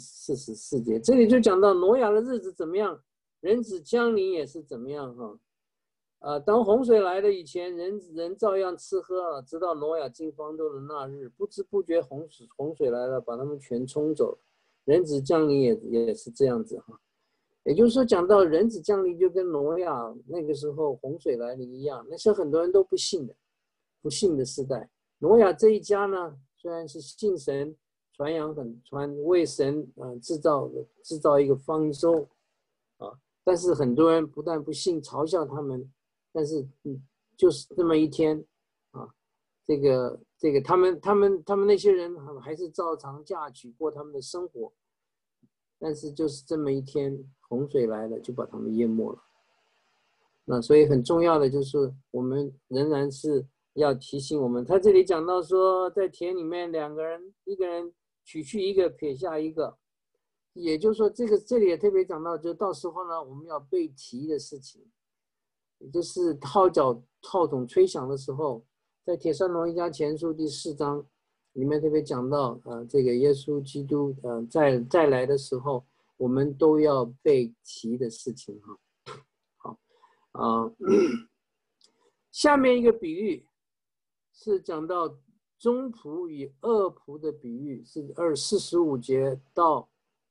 44节，这里就讲到挪亚的日子怎么样，人子降临也是怎么样哈。当洪水来了以前，人照样吃喝直到挪亚进方舟的那日，不知不觉洪水来了，把他们全冲走。人子降临也是这样子哈。也就是说，讲到人子降临，就跟挪亚那个时候洪水来了一样，那是很多人都不信的时代。挪亚这一家呢，虽然是信神，为神制造一个方舟但是很多人不但不信，嘲笑他们，但是就是这么一天这个他们那些人还是照常嫁娶过他们的生活，但是就是这么一天，洪水来了就把他们淹没了。那所以很重要的就是我们仍然是要提醒我们，他这里讲到说，在田里面2个人，一个人取去一个，撇下一个，也就是说这里也特别讲到，就到时候呢，我们要被提的事情，也就是号筒吹响的时候，在帖撒罗尼迦前书第4章里面特别讲到，这个耶稣基督再来的时候，我们都要被提的事情哈。好下面一个比喻是讲到中仆与恶仆的比喻，是45节到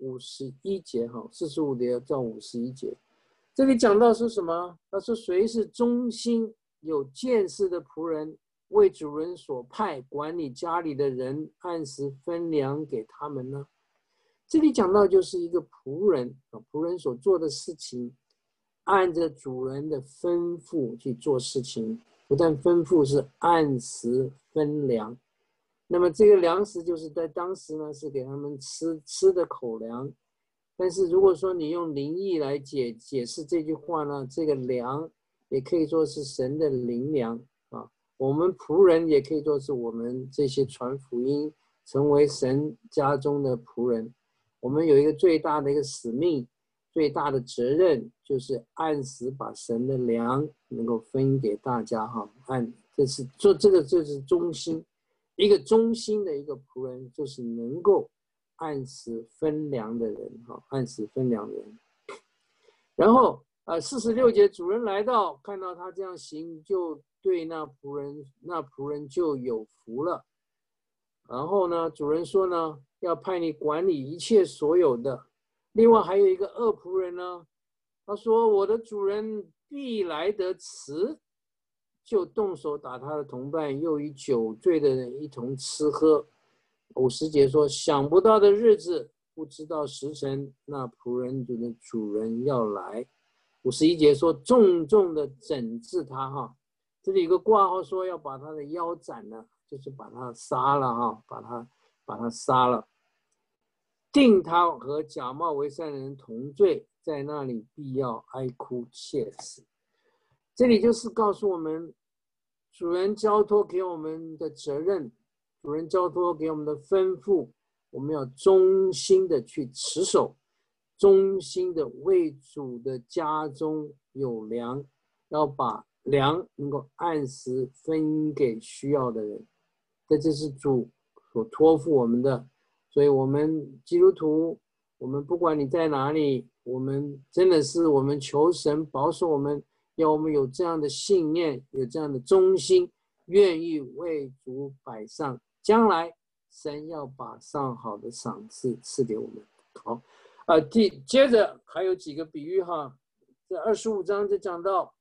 51节哈，45节到51节。这里讲到是什么？他说谁是忠心有见识的仆人，为主人所派，管理家里的人，按时分粮给他们呢？这里讲到就是一个仆人仆人所做的事情，按着主人的吩咐去做事情，不但吩咐，是按时分粮。那么这个粮食就是在当时呢，是给他们吃的口粮。但是如果说你用灵意来解释这句话呢，这个粮也可以说是神的灵粮我们仆人也可以说是我们这些传福音，成为神家中的仆人。我们有一个最大的一个使命，最大的责任，就是按时把神的粮能够分给大家这是做这个就是忠心，一个忠心的一个仆人，就是能够按时分粮的人按时分粮的人。然后46节，主人来到，看到他这样行，就对那仆人就有福了。然后呢，主人说呢，要派你管理一切所有的。另外还有一个恶仆人呢，他说我的主人必来得迟，就动手打他的同伴，又与酒醉的人一同吃喝。50节说，想不到的日子，不知道时辰，那仆人的主人要来。51节说，重重的整治他这里有个挂号说要把他的腰斩了，就是把他杀了把他杀了。 定他和假冒为善人同罪，在那里必要哀哭切齿。这里就是告诉我们，主人交托给我们的责任，主人交托给我们的吩咐，我们要忠心的去持守，忠心的为主的家中有粮，要把粮能够按时分给需要的人。这是主所托付我们的。所以我们基督徒，我们不管你在哪里，我们真的是我们求神保守我们，要我们有这样的信念，有这样的忠心，愿意为主摆上，将来神要把上好的赏赐赐给我们。好，接着还有几个比喻哈，这25章就讲到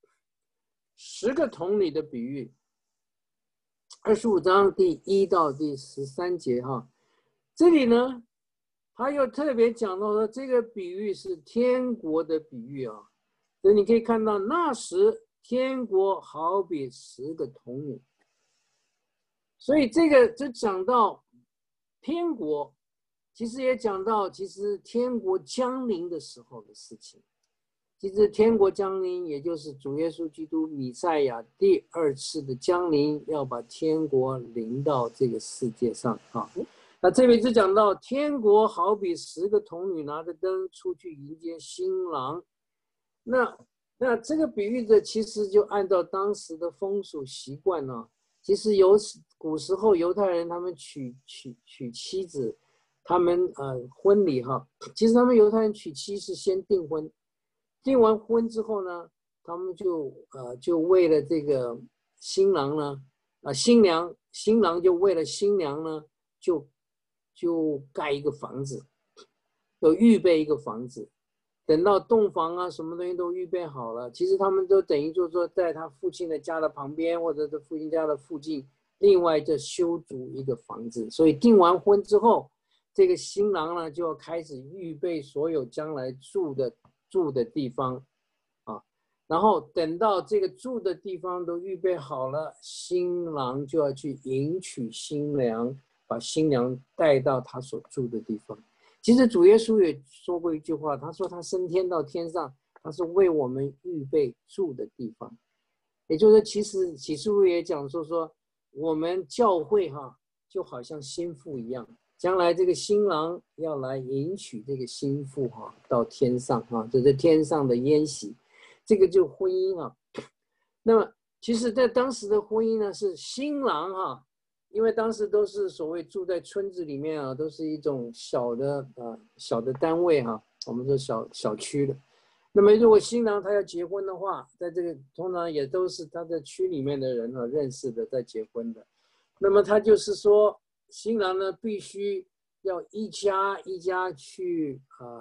10个童女的比喻。25章第1到第13节哈，这里呢，他又特别讲到说，这个比喻是天国的比喻啊。所以你可以看到，那时天国好比10个童女。所以这个就讲到天国，其实也讲到其实天国降临的时候的事情。其实天国降临，也就是主耶稣基督弥赛亚第2次的降临，要把天国临到这个世界上啊。那这里就讲到天国好比10个童女拿着灯出去迎接新郎。那这个比喻的其实就按照当时的风俗习惯呢，其实古时候犹太人他们娶妻子，他们婚礼哈，其实他们犹太人娶妻是先订婚。订完婚之后呢，他们就为了这个新郎呢，新郎就为了新娘呢，就盖一个房子，就预备一个房子。等到洞房啊，什么东西都预备好了，其实他们都等于就是说，在他父亲的家的旁边，或者是父亲家的附近，另外就修筑一个房子。所以订完婚之后，这个新郎呢就要开始预备所有将来住的地方啊，然后等到这个住的地方都预备好了，新郎就要去迎娶新娘，把新娘带到他所住的地方。其实主耶稣也说过一句话，他说他升天到天上，他是为我们预备住的地方。也就是说，其实启示录也讲说我们教会哈，就好像心腹一样，将来这个新郎要来迎娶这个新妇哈，到天上哈，就是天上的宴席，这个就婚姻啊。那么其实在当时的婚姻呢，是新郎哈，因为当时都是所谓住在村子里面啊，都是一种小的单位哈，我们说小区的。那么如果新郎他要结婚的话，在这个通常也都是他的区里面的人认识的在结婚的。那么他就是说，新郎呢必须要一家一家去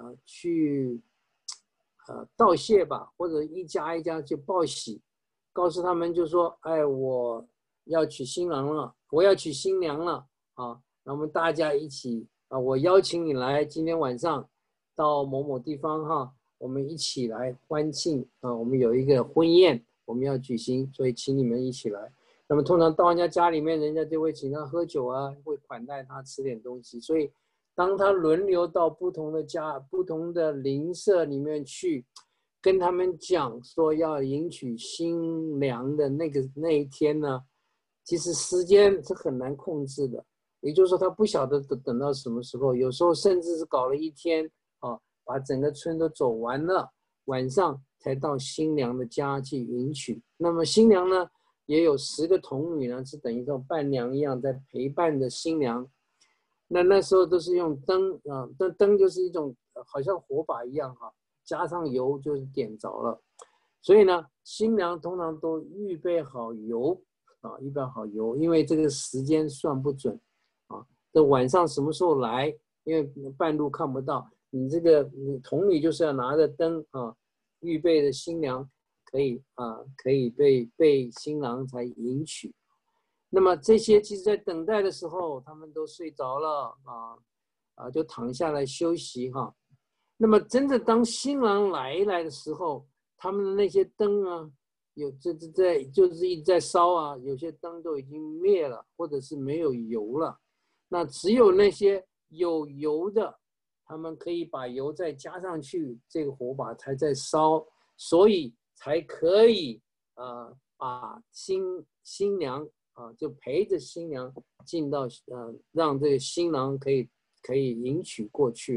道谢吧，或者一家一家去报喜，告诉他们就说，哎，我要娶新郎了，我要娶新娘了啊，那我们大家一起啊，我邀请你来今天晚上到某某地方哈，我们一起来欢庆啊，我们有一个婚宴我们要举行，所以请你们一起来。那么通常到人家家里面，人家就会请他喝酒啊，会款待他吃点东西。所以当他轮流到不同的家、不同的邻舍里面去，跟他们讲说要迎娶新娘的那一天呢，其实时间是很难控制的。也就是说，他不晓得等到什么时候，有时候甚至是搞了一天啊，把整个村都走完了，晚上才到新娘的家去迎娶。那么新娘呢，也有10个童女呢，是等于像伴娘一样在陪伴着新娘。那时候都是用灯啊，灯就是一种好像火把一样哈，加上油就是点着了。所以呢，新娘通常都预备好油啊，预备好油，因为这个时间算不准啊，这晚上什么时候来，因为半路看不到，你童女就是要拿着灯啊，预备的新娘可以被新郎才迎娶。那么这些其实在等待的时候，他们都睡着了就躺下来休息哈。那么真的当新郎来的时候，他们的那些灯啊，就是一直在烧啊，有些灯都已经灭了，或者是没有油了。那只有那些有油的他们可以把油再加上去，这个火把才在烧，所以才可以把新娘就陪着新娘进到让这个新郎可以迎娶过去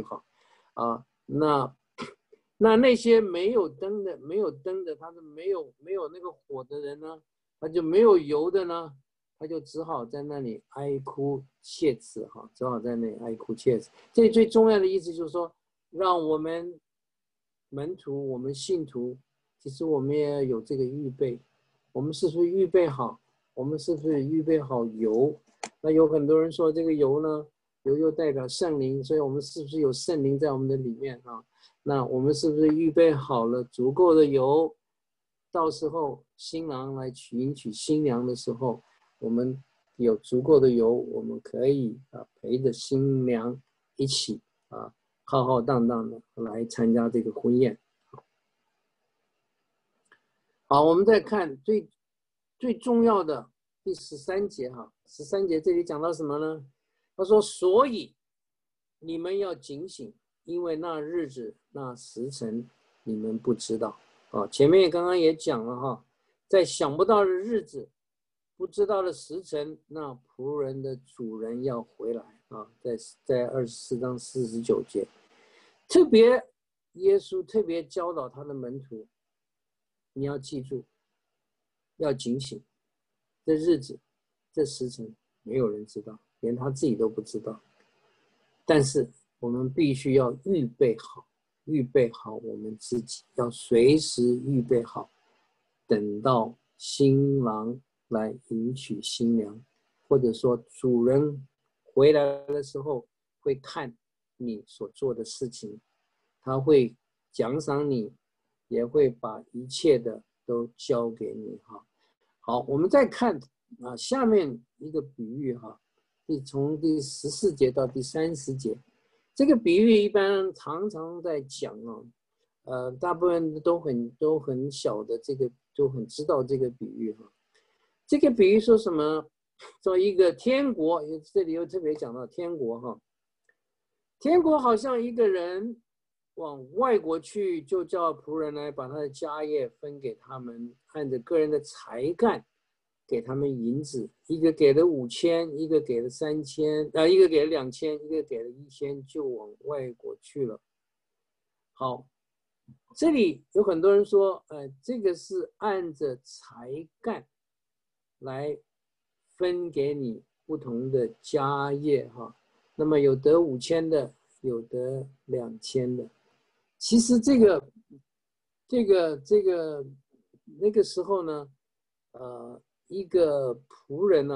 那些没有灯的，他是没有那个火的人呢，他就没有油的呢，他就只好在那里哀哭切齿只好在那里哀哭切齿。这里最重要的意思就是说，让我们门徒，我们信徒，其实我们也要有这个预备。我们是不是预备好？我们是不是预备好油？那有很多人说这个油呢，油又代表圣灵，所以我们是不是有圣灵在我们的里面那我们是不是预备好了足够的油？到时候新郎来迎娶新娘的时候，我们有足够的油，我们可以陪着新娘一起浩浩荡荡的来参加这个婚宴。好，我们再看最重要的第13节13节这里讲到什么呢？他说：“所以你们要警醒，因为那日子那时辰你们不知道。”前面刚刚也讲了在想不到的日子，不知道的时辰，那仆人的主人要回来在24章49节，耶稣特别教导他的门徒，你要记住，要警醒，这日子这时辰没有人知道，连他自己都不知道，但是我们必须要预备好我们自己，要随时预备好，等到新郎来迎娶新娘，或者说主人回来的时候，会看你所做的事情，他会奖赏你，也会把一切的都交给你好，我们再看下面一个比喻从第14节到第30节。这个比喻一般常常在讲大部分都很小的，这个都很知道这个比喻这个比喻说什么？说一个天国，这里又特别讲到天国天国好像一个人往外国去，就叫仆人来把他的家业分给他们，按着个人的才干给他们银子，一个给了5000，一个给了3000，一个给了2000，一个给了1000，就往外国去了。好，这里有很多人说，这个是按着才干来分给你不同的家业那么有得5000的，有得2000的。其实那个时候呢，一个仆人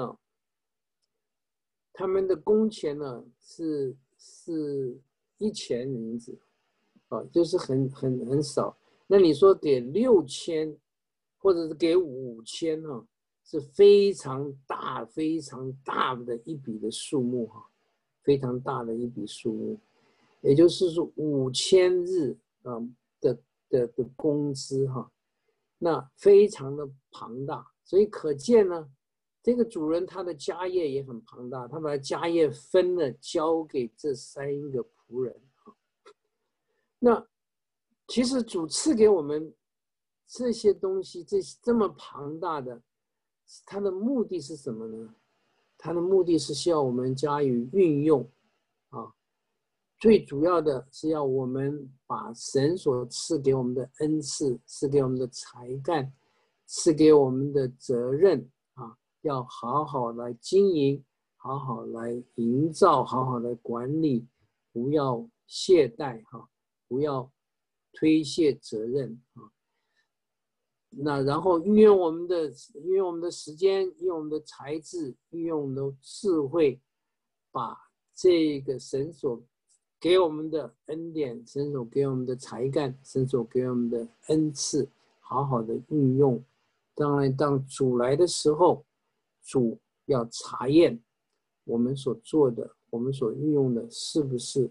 他们的工钱呢是1000银子就是很少。那你说给6000或者是给5000是非常大的一笔的数目非常大的一笔数目，也就是说5000日的工资那非常的庞大。所以可见呢，这个主人他的家业也很庞大，他把家业分了交给这3个仆人那其实主赐给我们这些东西，这么庞大的，他的目的是什么呢？他的目的是需要我们加以运用最主要的是要我们把神所赐给我们的恩赐，赐给我们的才干，赐给我们的责任要好好来经营，好好来营造，好好来管理，不要懈怠不要推卸责任那然后运用我们的时间，运用我们的才智，运用我们的智慧，把这个神所给我们的恩典，神所给我们的才干，神所给我们的恩赐，好好的运用。当然，当主来的时候，主要查验我们所做的，我们所运用的是不是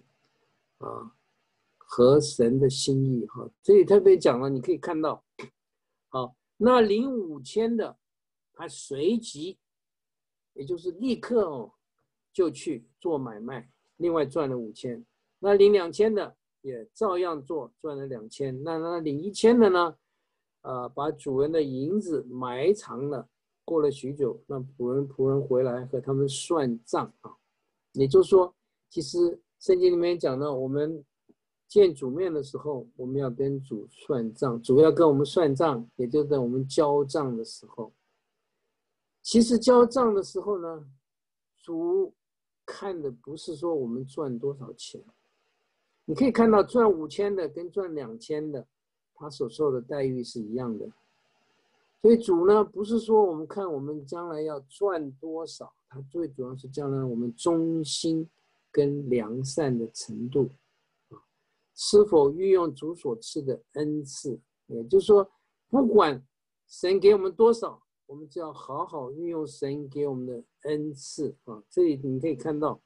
合神的心意这里特别讲了，你可以看到好，那领5000的，他随即，也就是立刻就去做买卖，另外赚了5000。 那领2000的也照样做，赚了2000。那领1000的呢？把主人的银子埋藏了。过了许久，那仆人回来和他们算账啊。也就是说，其实圣经里面讲到，我们见主面的时候，我们要跟主算账，主要跟我们算账，也就在我们交账的时候。其实交账的时候呢，主看的不是说我们赚多少钱，你可以看到赚5000的跟赚2000的，他所受的待遇是一样的。所以主呢，不是说我们看我们将来要赚多少，他最主要是将来我们忠心跟良善的程度，是否运用主所赐的恩赐。也就是说，不管神给我们多少，我们就要好好运用神给我们的恩赐啊。这里你可以看到，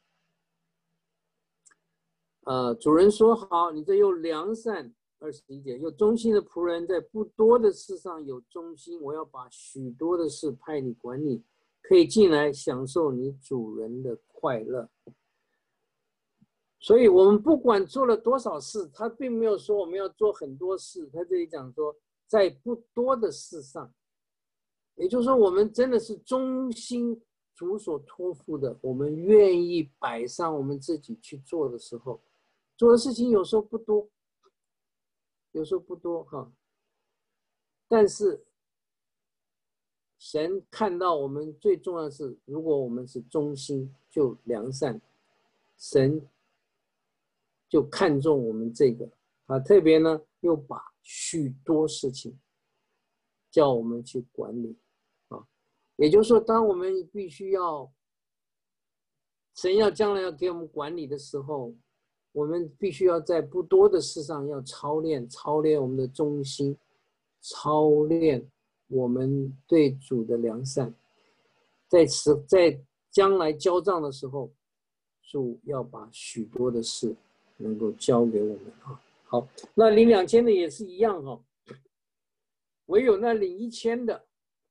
主人说好，你这又良善。21节，有忠心的仆人，在不多的事上有忠心，我要把许多的事派你管理，可以进来享受你主人的快乐。所以我们不管做了多少事，他并没有说我们要做很多事，他这里讲说在不多的事上，也就是说我们真的是忠心主所托付的，我们愿意摆上我们自己去做的时候，做的事情有时候不多，有时候不多哈，但是神看到我们最重要的是，如果我们是忠心就良善，神就看重我们这个啊，特别呢又把许多事情叫我们去管理啊，也就是说，当我们必须要神要将来要给我们管理的时候，我们必须要在不多的事上要操练我们的忠心，操练我们对主的良善。在将来交账的时候，主要把许多的事能够交给我们啊。好，那领2000的也是一样哈，唯有那领1000的，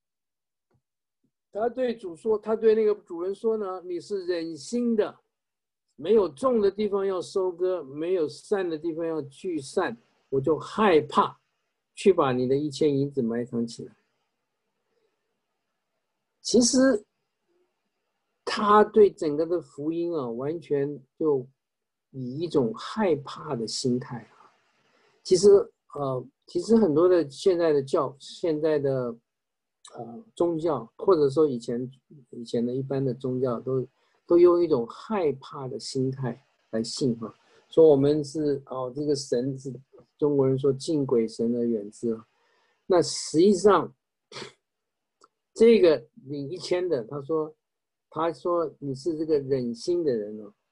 他对主说，他对那个主人说呢，你是忍心的，没有种的地方要收割，没有散的地方要聚散，我就害怕，去把你的1000银子埋藏起来。其实他对整个的福音啊，完全就以一种害怕的心态啊。其实很多的现在的宗教，或者说以前的一般的宗教，都用一种害怕的心态来信哈，说我们是这个神是中国人说敬鬼神而远之啊。那实际上这个领1000的，他说你是这个忍心的人哦，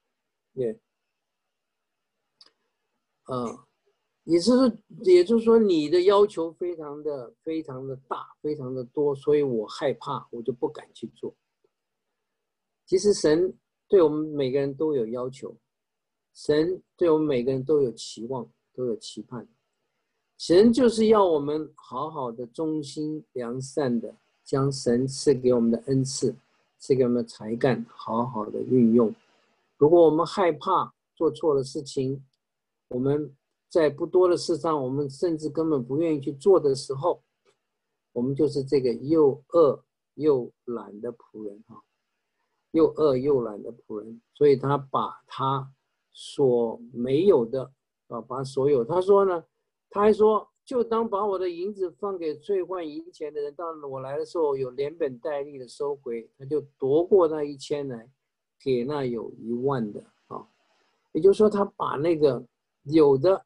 也就是说你的要求非常的大，非常的多，所以我害怕，我就不敢去做。其实神对我们每个人都有要求，神对我们每个人都有期望，都有期盼。神就是要我们好好的忠心良善的将神赐给我们的恩赐，赐给我们的才干好好的运用。如果我们害怕做错了事情，我们在不多的事上，我们甚至根本不愿意去做的时候，我们就是这个又恶又懒的仆人哈，又恶又懒的仆人。所以他把他所没有的把所有，他说呢，他还说，就当把我的银子放给兑换银钱的人，到我来的时候有连本带利的收回。他就夺过那1000来，给那有10000的啊。也就是说，他把那个有的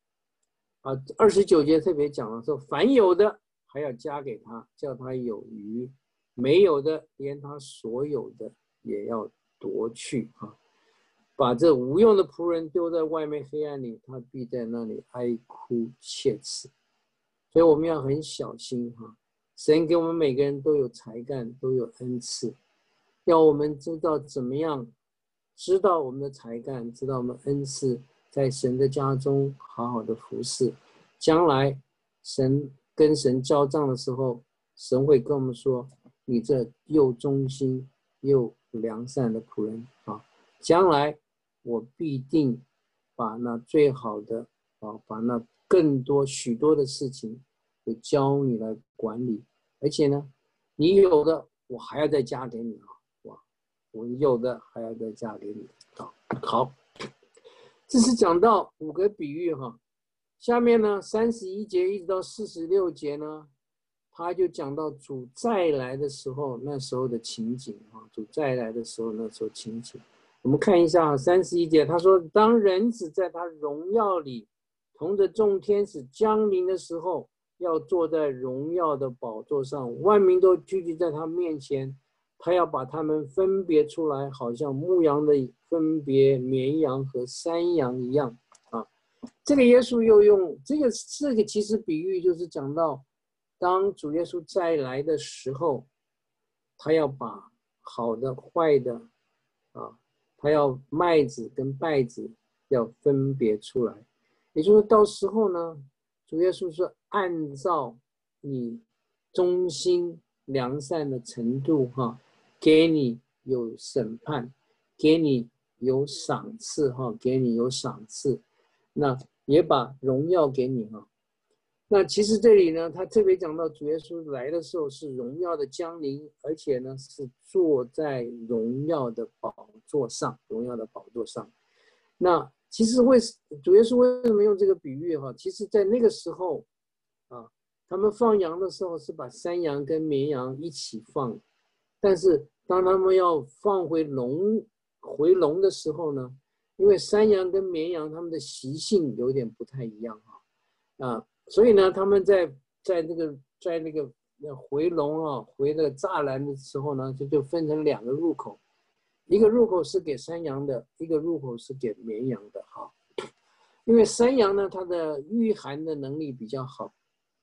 29节特别讲了说，凡有的还要加给他，叫他有余；没有的，连他所有的也要夺去啊。把这无用的仆人丢在外面黑暗里，他必在那里哀哭切齿。所以我们要很小心哈。神给我们每个人都有才干，都有恩赐，要我们知道怎么样知道我们的才干，知道我们恩赐，在神的家中好好的服侍。将来神跟神交账的时候，神会跟我们说，你这又忠心又良善的仆人啊，将来我必定把那最好的把那更多许多的事情就交你来管理，而且呢，你有的我还要再加给你哇，我有的还要再加给你好，这是讲到5个比喻下面呢31节一直到46节呢，他就讲到主再来的时候那时候的情景主再来的时候那时候情景。我们看一下31节，他说当人子在他荣耀里同着众天使降临的时候，要坐在荣耀的宝座上，万民都聚集在他面前，他要把他们分别出来，好像牧羊的分别绵羊和山羊一样这个耶稣又用这个其实比喻就是讲到当主耶稣再来的时候，他要把好的坏的他要麦子跟稗子要分别出来，也就是到时候呢，主耶稣是按照你忠心良善的程度给你有审判，给你有赏赐给你有赏赐，那也把荣耀给你那其实这里呢，他特别讲到主耶稣来的时候是荣耀的降临，而且呢是坐在荣耀的宝座上，荣耀的宝座上。那其实主耶稣为什么用这个比喻其实在那个时候他们放羊的时候是把山羊跟绵羊一起放，但是当他们要放回笼的时候呢，因为山羊跟绵羊他们的习性有点不太一样所以呢，他们在那个回笼回那个栅栏的时候呢，就分成2个入口，一个入口是给山羊的，一个入口是给绵羊的因为山羊呢，它的御寒的能力比较好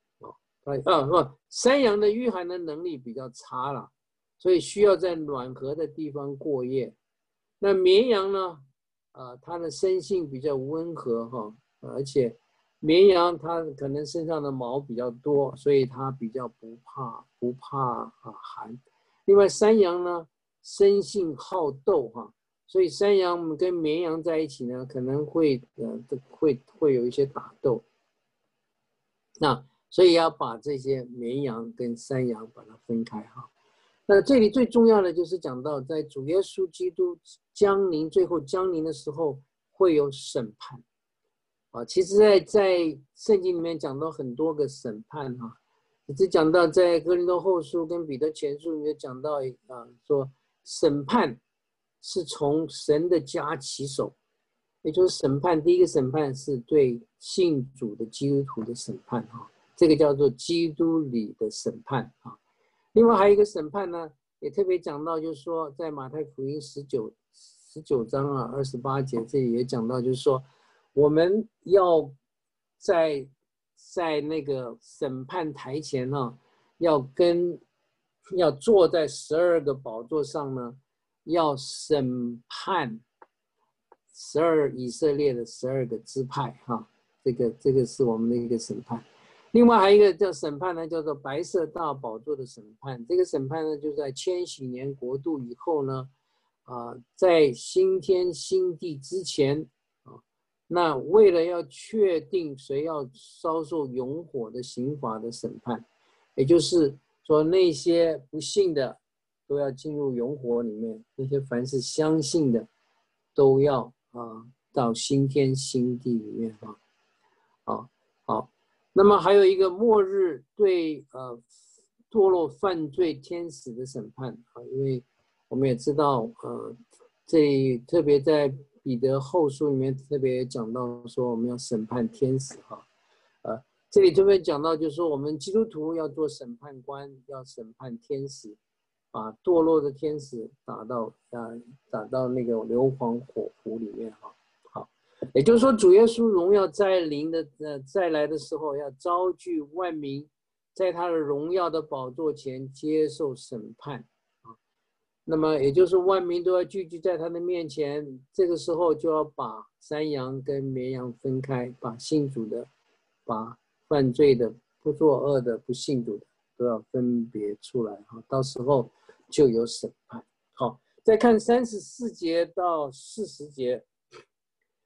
山羊的御寒的能力比较差了，所以需要在暖和的地方过夜。那绵羊呢，它的生性比较温和而且绵羊它可能身上的毛比较多，所以它比较不怕寒。另外山羊呢，生性好斗所以山羊跟绵羊在一起呢，可能会有一些打斗。那所以要把这些绵羊跟山羊把它分开那这里最重要的就是讲到在主耶稣基督最后降临的时候会有审判其实在圣经里面讲到很多个审判只讲到在哥林多后书跟彼得前书里面讲到说审判是从神的家起手，也就是审判第一个审判是对信主的基督徒的审判这个叫做基督里的审判另外还有一个审判呢，也特别讲到，就是说在马太福音19章28节这里也讲到，就是说我们要在那个审判台前要坐在12个宝座上呢，要审判以色列的12个支派这个是我们的一个审判。另外还有一个叫审判呢，叫做白色大宝座的审判。这个审判呢，就在千禧年国度以后呢，在新天新地之前那为了要确定谁要遭受永火的刑罚的审判，也就是说那些不信的都要进入永火里面，那些凡是相信的都要到新天新地里面好。那么还有一个末日对堕落犯罪天使的审判因为我们也知道这特别在彼得后书里面特别讲到说我们要审判天使这里特别讲到就是说我们基督徒要做审判官，要审判天使，把堕落的天使打到那个硫磺火湖里面也就是说，主耶稣荣耀再来的时候，要招聚万民，在他的荣耀的宝座前接受审判那么也就是万民都要聚集在他的面前，这个时候就要把山羊跟绵羊分开，把信主的、把犯罪的、不作恶的、不信主的都要分别出来到时候就有审判。好，再看34节到40节。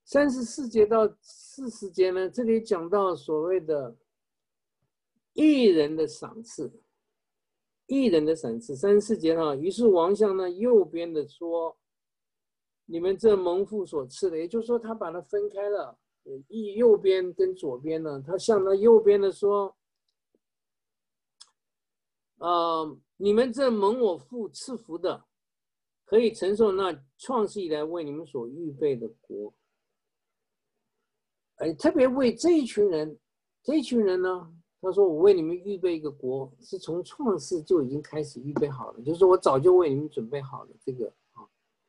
34节到40节呢，这里讲到所谓的义人的赏赐，义人的赏赐。34节哈，于是王向那右边的说：“你们这蒙父所赐的，也就是说，他把它分开了，右边跟左边呢，他向那右边的说：你们这蒙我父赐福的，可以承受那创世以来为你们所预备的国。”特别为这一群人，呢，他说我为你们预备一个国，是从创世就已经开始预备好了，就是我早就为你们准备好了这个啊。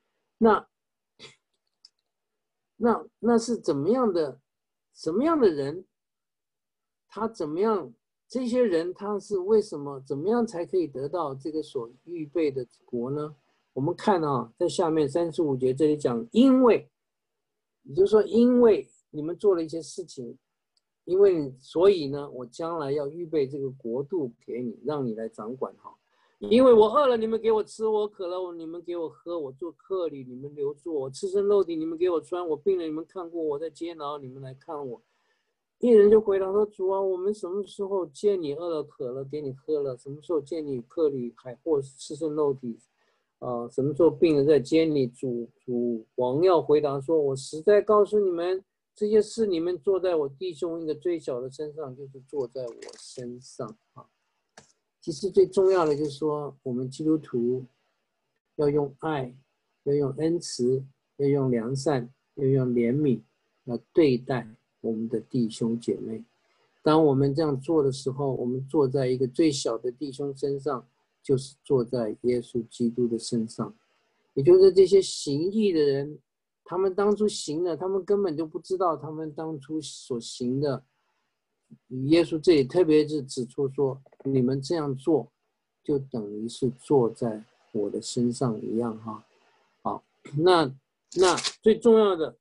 那是怎么样的？什么样的人？他怎么样？这些人他是为什么？怎么样才可以得到这个所预备的国呢？我们看啊，在下面35节这里讲，因为，也就是说，因为你们做了一些事情，所以呢，我将来要预备这个国度给你，让你来掌管哈。因为我饿了，你们给我吃；我渴了，你们给我喝；我做客旅，你们留住我；赤身露体，你们给我穿；我病了，你们看过我；在监牢，你们来看我。一人就回答说：“主啊，我们什么时候见你饿了渴了给你喝了？什么时候见你客旅海或赤身露体？什么时候病了在监里？”主王要回答说：“我实在告诉你们，这些事你们做在我弟兄一个最小的身上，就是做在我身上啊。”其实最重要的就是说，我们基督徒要用爱，要用恩慈，要用良善，要用怜悯来对待我们的弟兄姐妹。当我们这样做的时候，我们坐在一个最小的弟兄身上，就是坐在耶稣基督的身上。也就是这些行义的人，他们当初行的，他们根本就不知道他们当初所行的。耶稣这里特别是指出说，你们这样做，就等于是坐在我的身上一样哈。好，那最重要的，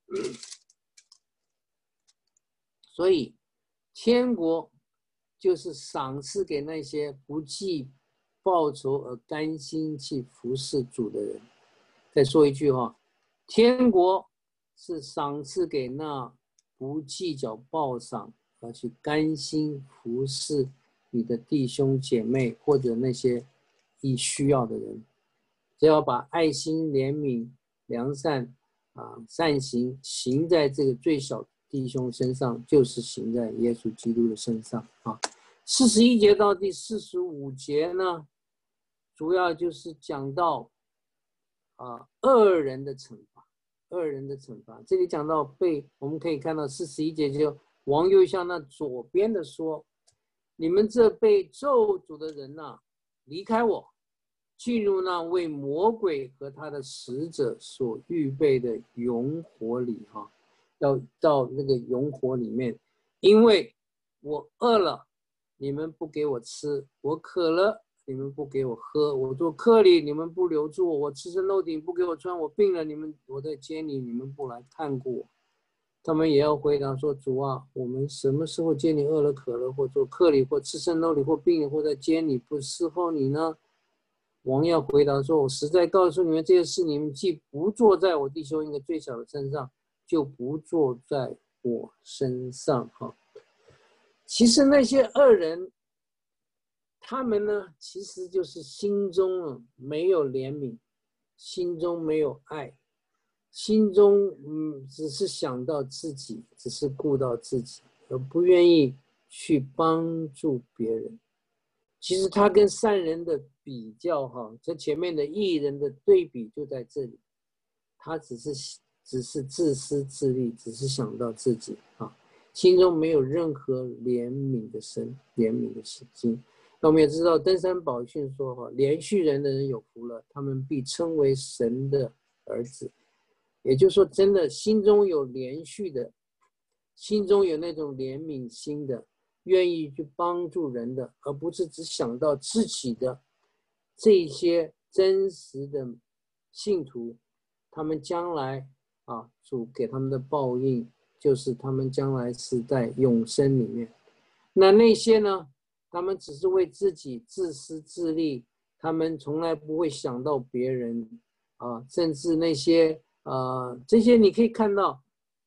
所以天国就是赏赐给那些不计报酬而甘心去服侍主的人。再说一句哈，天国是赏赐给那不计较报赏而去甘心服侍你的弟兄姐妹或者那些需要的人。只要把爱心、怜悯、良善善行行在这个最小弟兄身上，就是行在耶稣基督的身上啊。41节到第45节呢，主要就是讲到恶人的惩罚，这里讲到我们可以看到41节就王又向那左边的说：“你们这被咒诅的人呐，离开我，进入那为魔鬼和他的使者所预备的永火里哈，要到那个永火里面，因为我饿了，你们不给我吃；我渴了，你们不给我喝；我做客旅，你们不留住我；我赤身露体，不给我穿；我病了，我在监里，你们不来看过我。”他们也要回答说：“主啊，我们什么时候见你饿了渴了，或做客旅，或赤身露体，或病了，或在监里不侍候你呢？”王要回答说：“我实在告诉你们，这些事你们既不做在我弟兄一个最小的身上，就不做在我身上。”哈，其实那些恶人，他们呢，其实就是心中没有怜悯，心中没有爱，心中只是想到自己，只是顾到自己，而不愿意去帮助别人。其实他跟善人的比较哈，这前面的义人的对比就在这里，他只是自私自利，只是想到自己啊，心中没有任何怜悯的心。那我们也知道登山宝训说哈，连续人的人有福了，他们必称为神的儿子。也就是说，真的心中有连续的，心中有那种怜悯心的，愿意去帮助人的，而不是只想到自己的，这些真实的信徒，他们将来主给他们的报应，就是他们将来是在永生里面。那些呢，他们只是为自己自私自利，他们从来不会想到别人甚至那些这些你可以看到，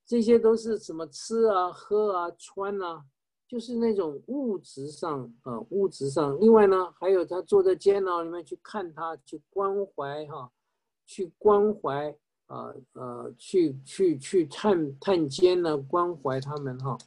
这些都是什么吃啊、喝啊、穿啊，就是那种物质上啊，物质上。另外呢，还有他坐在监牢里面去看他，去关怀哈，去关怀去探监呢，关怀他们哈。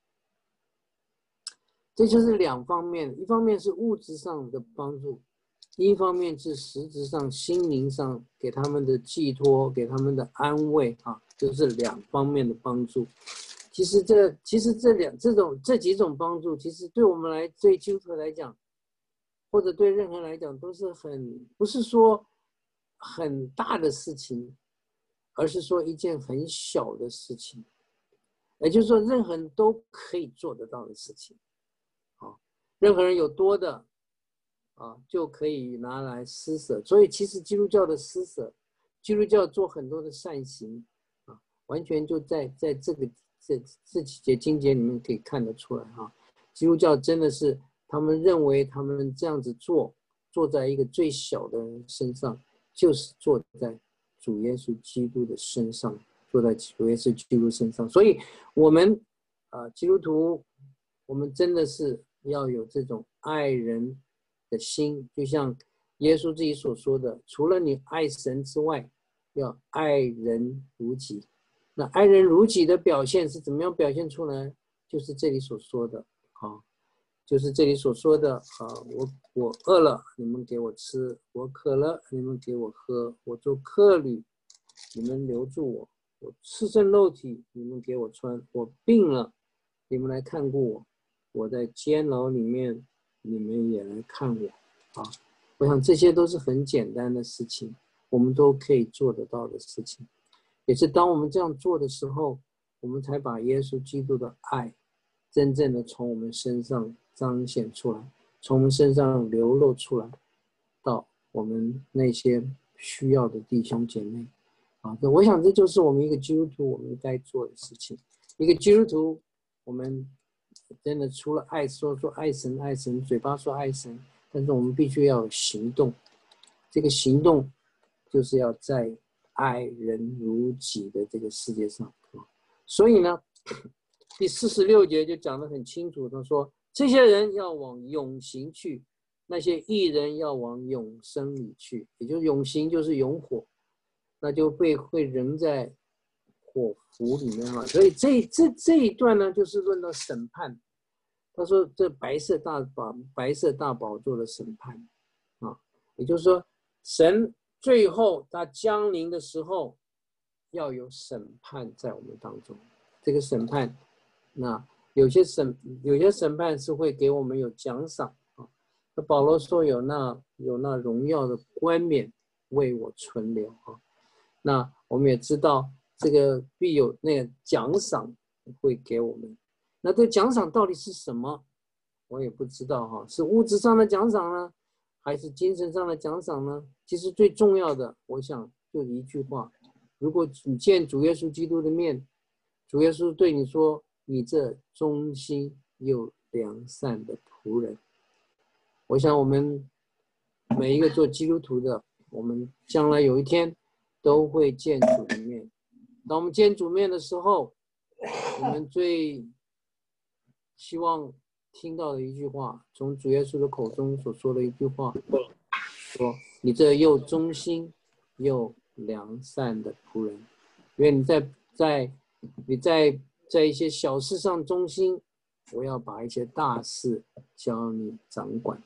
这就是两方面，一方面是物质上的帮助，一方面是实质上、心灵上给他们的寄托，给他们的安慰啊，就是两方面的帮助。其实这几种帮助，其实对我们对基督徒来讲，或者对任何人来讲，都是不是说很大的事情，而是说一件很小的事情，也就是说，任何人都可以做得到的事情。任何人有多的就可以拿来施舍。所以其实基督教的施舍，基督教做很多的善行完全就在这几节经节里面可以看得出来基督教真的是他们认为他们这样子做在一个最小的人身上，就是做在主耶稣基督的身上，做在主耶稣基督身上。所以我们基督徒，我们真的是要有这种爱人的心，就像耶稣自己所说的，除了你爱神之外，要爱人如己。那爱人如己的表现是怎么样表现出来？就是这里所说的就是这里所说的我饿了，你们给我吃；我渴了，你们给我喝；我做客旅，你们留住我；我赤身露体，你们给我穿；我病了，你们来看顾我；我在监牢里面，你们也来看我我想这些都是很简单的事情，我们都可以做得到的事情。也是当我们这样做的时候，我们才把耶稣基督的爱真正的从我们身上彰显出来，从我们身上流露出来，到我们那些需要的弟兄姐妹我想这就是我们一个基督徒我们该做的事情。一个基督徒，我们真的除了说爱神爱神，嘴巴说爱神，但是我们必须要有行动。这个行动就是要在爱人如己的这个世界上所以呢，第46节就讲得很清楚，他说这些人要往永刑去，那些义人要往永生里去。也就是永刑就是永火，那就会扔在火湖里面所以这一段呢，就是论到审判。他说这白色大宝座的审判也就是说神最后他降临的时候，要有审判在我们当中。这个审判，那有些审判是会给我们有奖赏那保罗说有那荣耀的冠冕为我存留那我们也知道这个必有那个奖赏会给我们。那这奖赏到底是什么？我也不知道是物质上的奖赏呢，还是精神上的奖赏呢？其实最重要的，我想就一句话：如果你见主耶稣基督的面，主耶稣对你说：“你这忠心又良善的仆人。”我想我们每一个做基督徒的，我们将来有一天都会见主的面。当我们见主面的时候，我们最希望听到的一句话，从主耶稣的口中所说的一句话，说：“你这又忠心又良善的仆人。”因为你在一些小事上忠心，我要把一些大事交你掌管。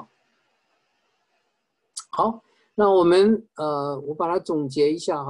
好，那我们我把它总结一下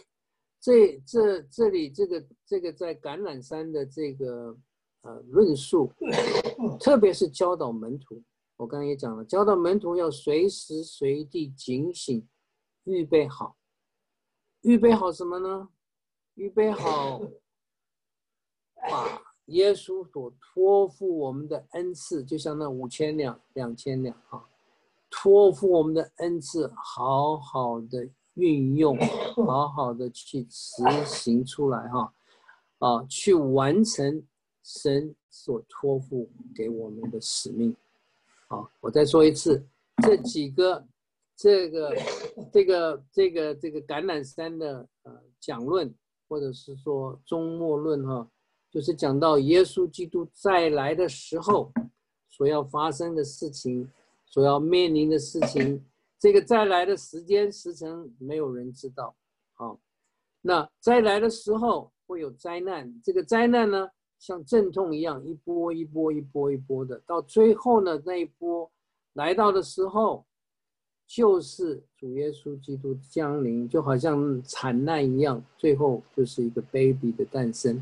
这里这个在橄榄山的这个论述，特别是教导门徒，我刚刚也讲了，教导门徒要随时随地警醒，预备好什么呢？预备好把耶稣所托付我们的恩赐，就像那5000两、2000两托付我们的恩赐，好好的运用，好好的去执行出来去完成神所托付给我们的使命。我再说一次，这几个这个橄榄山的讲论， 或者是说终末论哈，就是讲到耶稣基督再来的时候所要发生的事情，所要面临的事情，这个再来的时间时辰没有人知道。好，那再来的时候会有灾难，这个灾难呢像阵痛一样，一波一波一波一波的，到最后呢那一波来到的时候，就是主耶稣基督降临，就好像惨难一样，最后就是一个 baby 的诞生。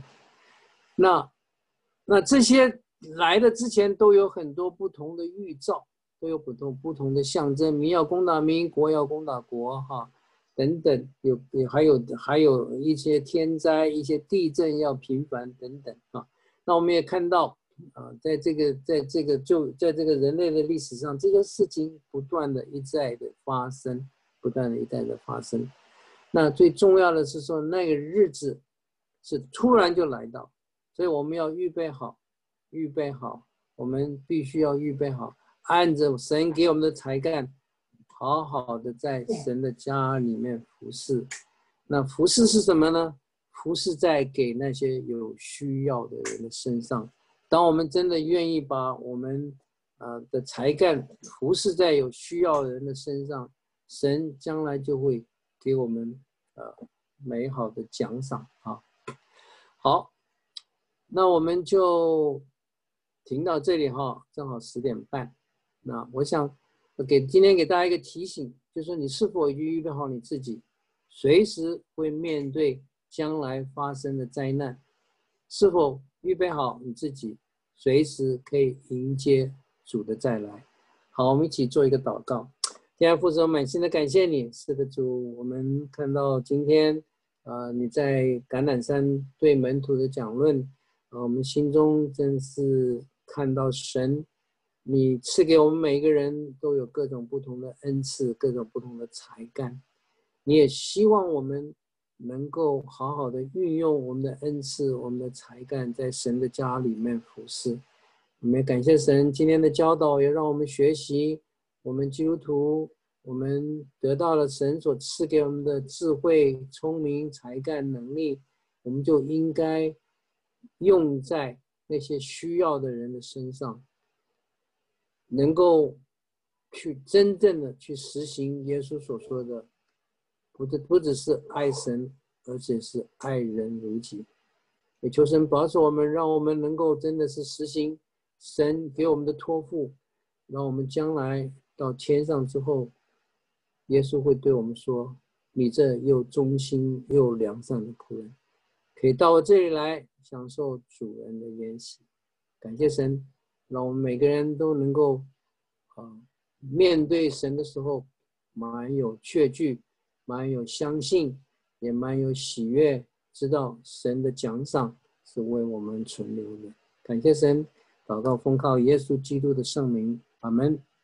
那这些来的之前都有很多不同的预兆，都有不同的象征，民要攻打民，国要攻打国哈，等等，还有一些天灾，一些地震要频繁等等啊。那我们也看到在这个人类的历史上，这些事情不断的一再的发生，不断的一再的发生。那最重要的是说，那个日子是突然就来到，所以我们要预备好，我们必须要预备好，按着神给我们的才干，好好的在神的家里面服侍。那服侍是什么呢？服侍在给那些有需要的人的身上。当我们真的愿意把我们的才干服侍在有需要的人的身上，神将来就会给我们美好的奖赏啊。好，那我们就停到这里哈，正好10点半。那我想今天给大家一个提醒，就是你是否已经预备好你自己，随时会面对将来发生的灾难，是否预备好你自己，随时可以迎接主的再来。好，我们一起做一个祷告。天父，我满心的感谢你，是的主，我们看到今天你在橄榄山对门徒的讲论，我们心中真是看到神，你赐给我们每一个人都有各种不同的恩赐，各种不同的才干，你也希望我们能够好好的运用我们的恩赐，我们的才干，在神的家里面服侍。我们也感谢神今天的教导，也让我们学习，我们基督徒，我们得到了神所赐给我们的智慧、聪明、才干、能力，我们就应该用在那些需要的人的身上，能够去真正的去实行耶稣所说的，不只是爱神，而且是爱人如己。也求神保守我们，让我们能够真的是实行神给我们的托付，让我们将来到天上之后，耶稣会对我们说，你这又忠心又良善的仆人，可以到我这里来享受主人的筵席。感谢神，让我们每个人都能够面对神的时候蛮有确据，蛮有相信，也蛮有喜悦，知道神的奖赏是为我们存留的。感谢神，祷告奉靠耶稣基督的圣名，阿们。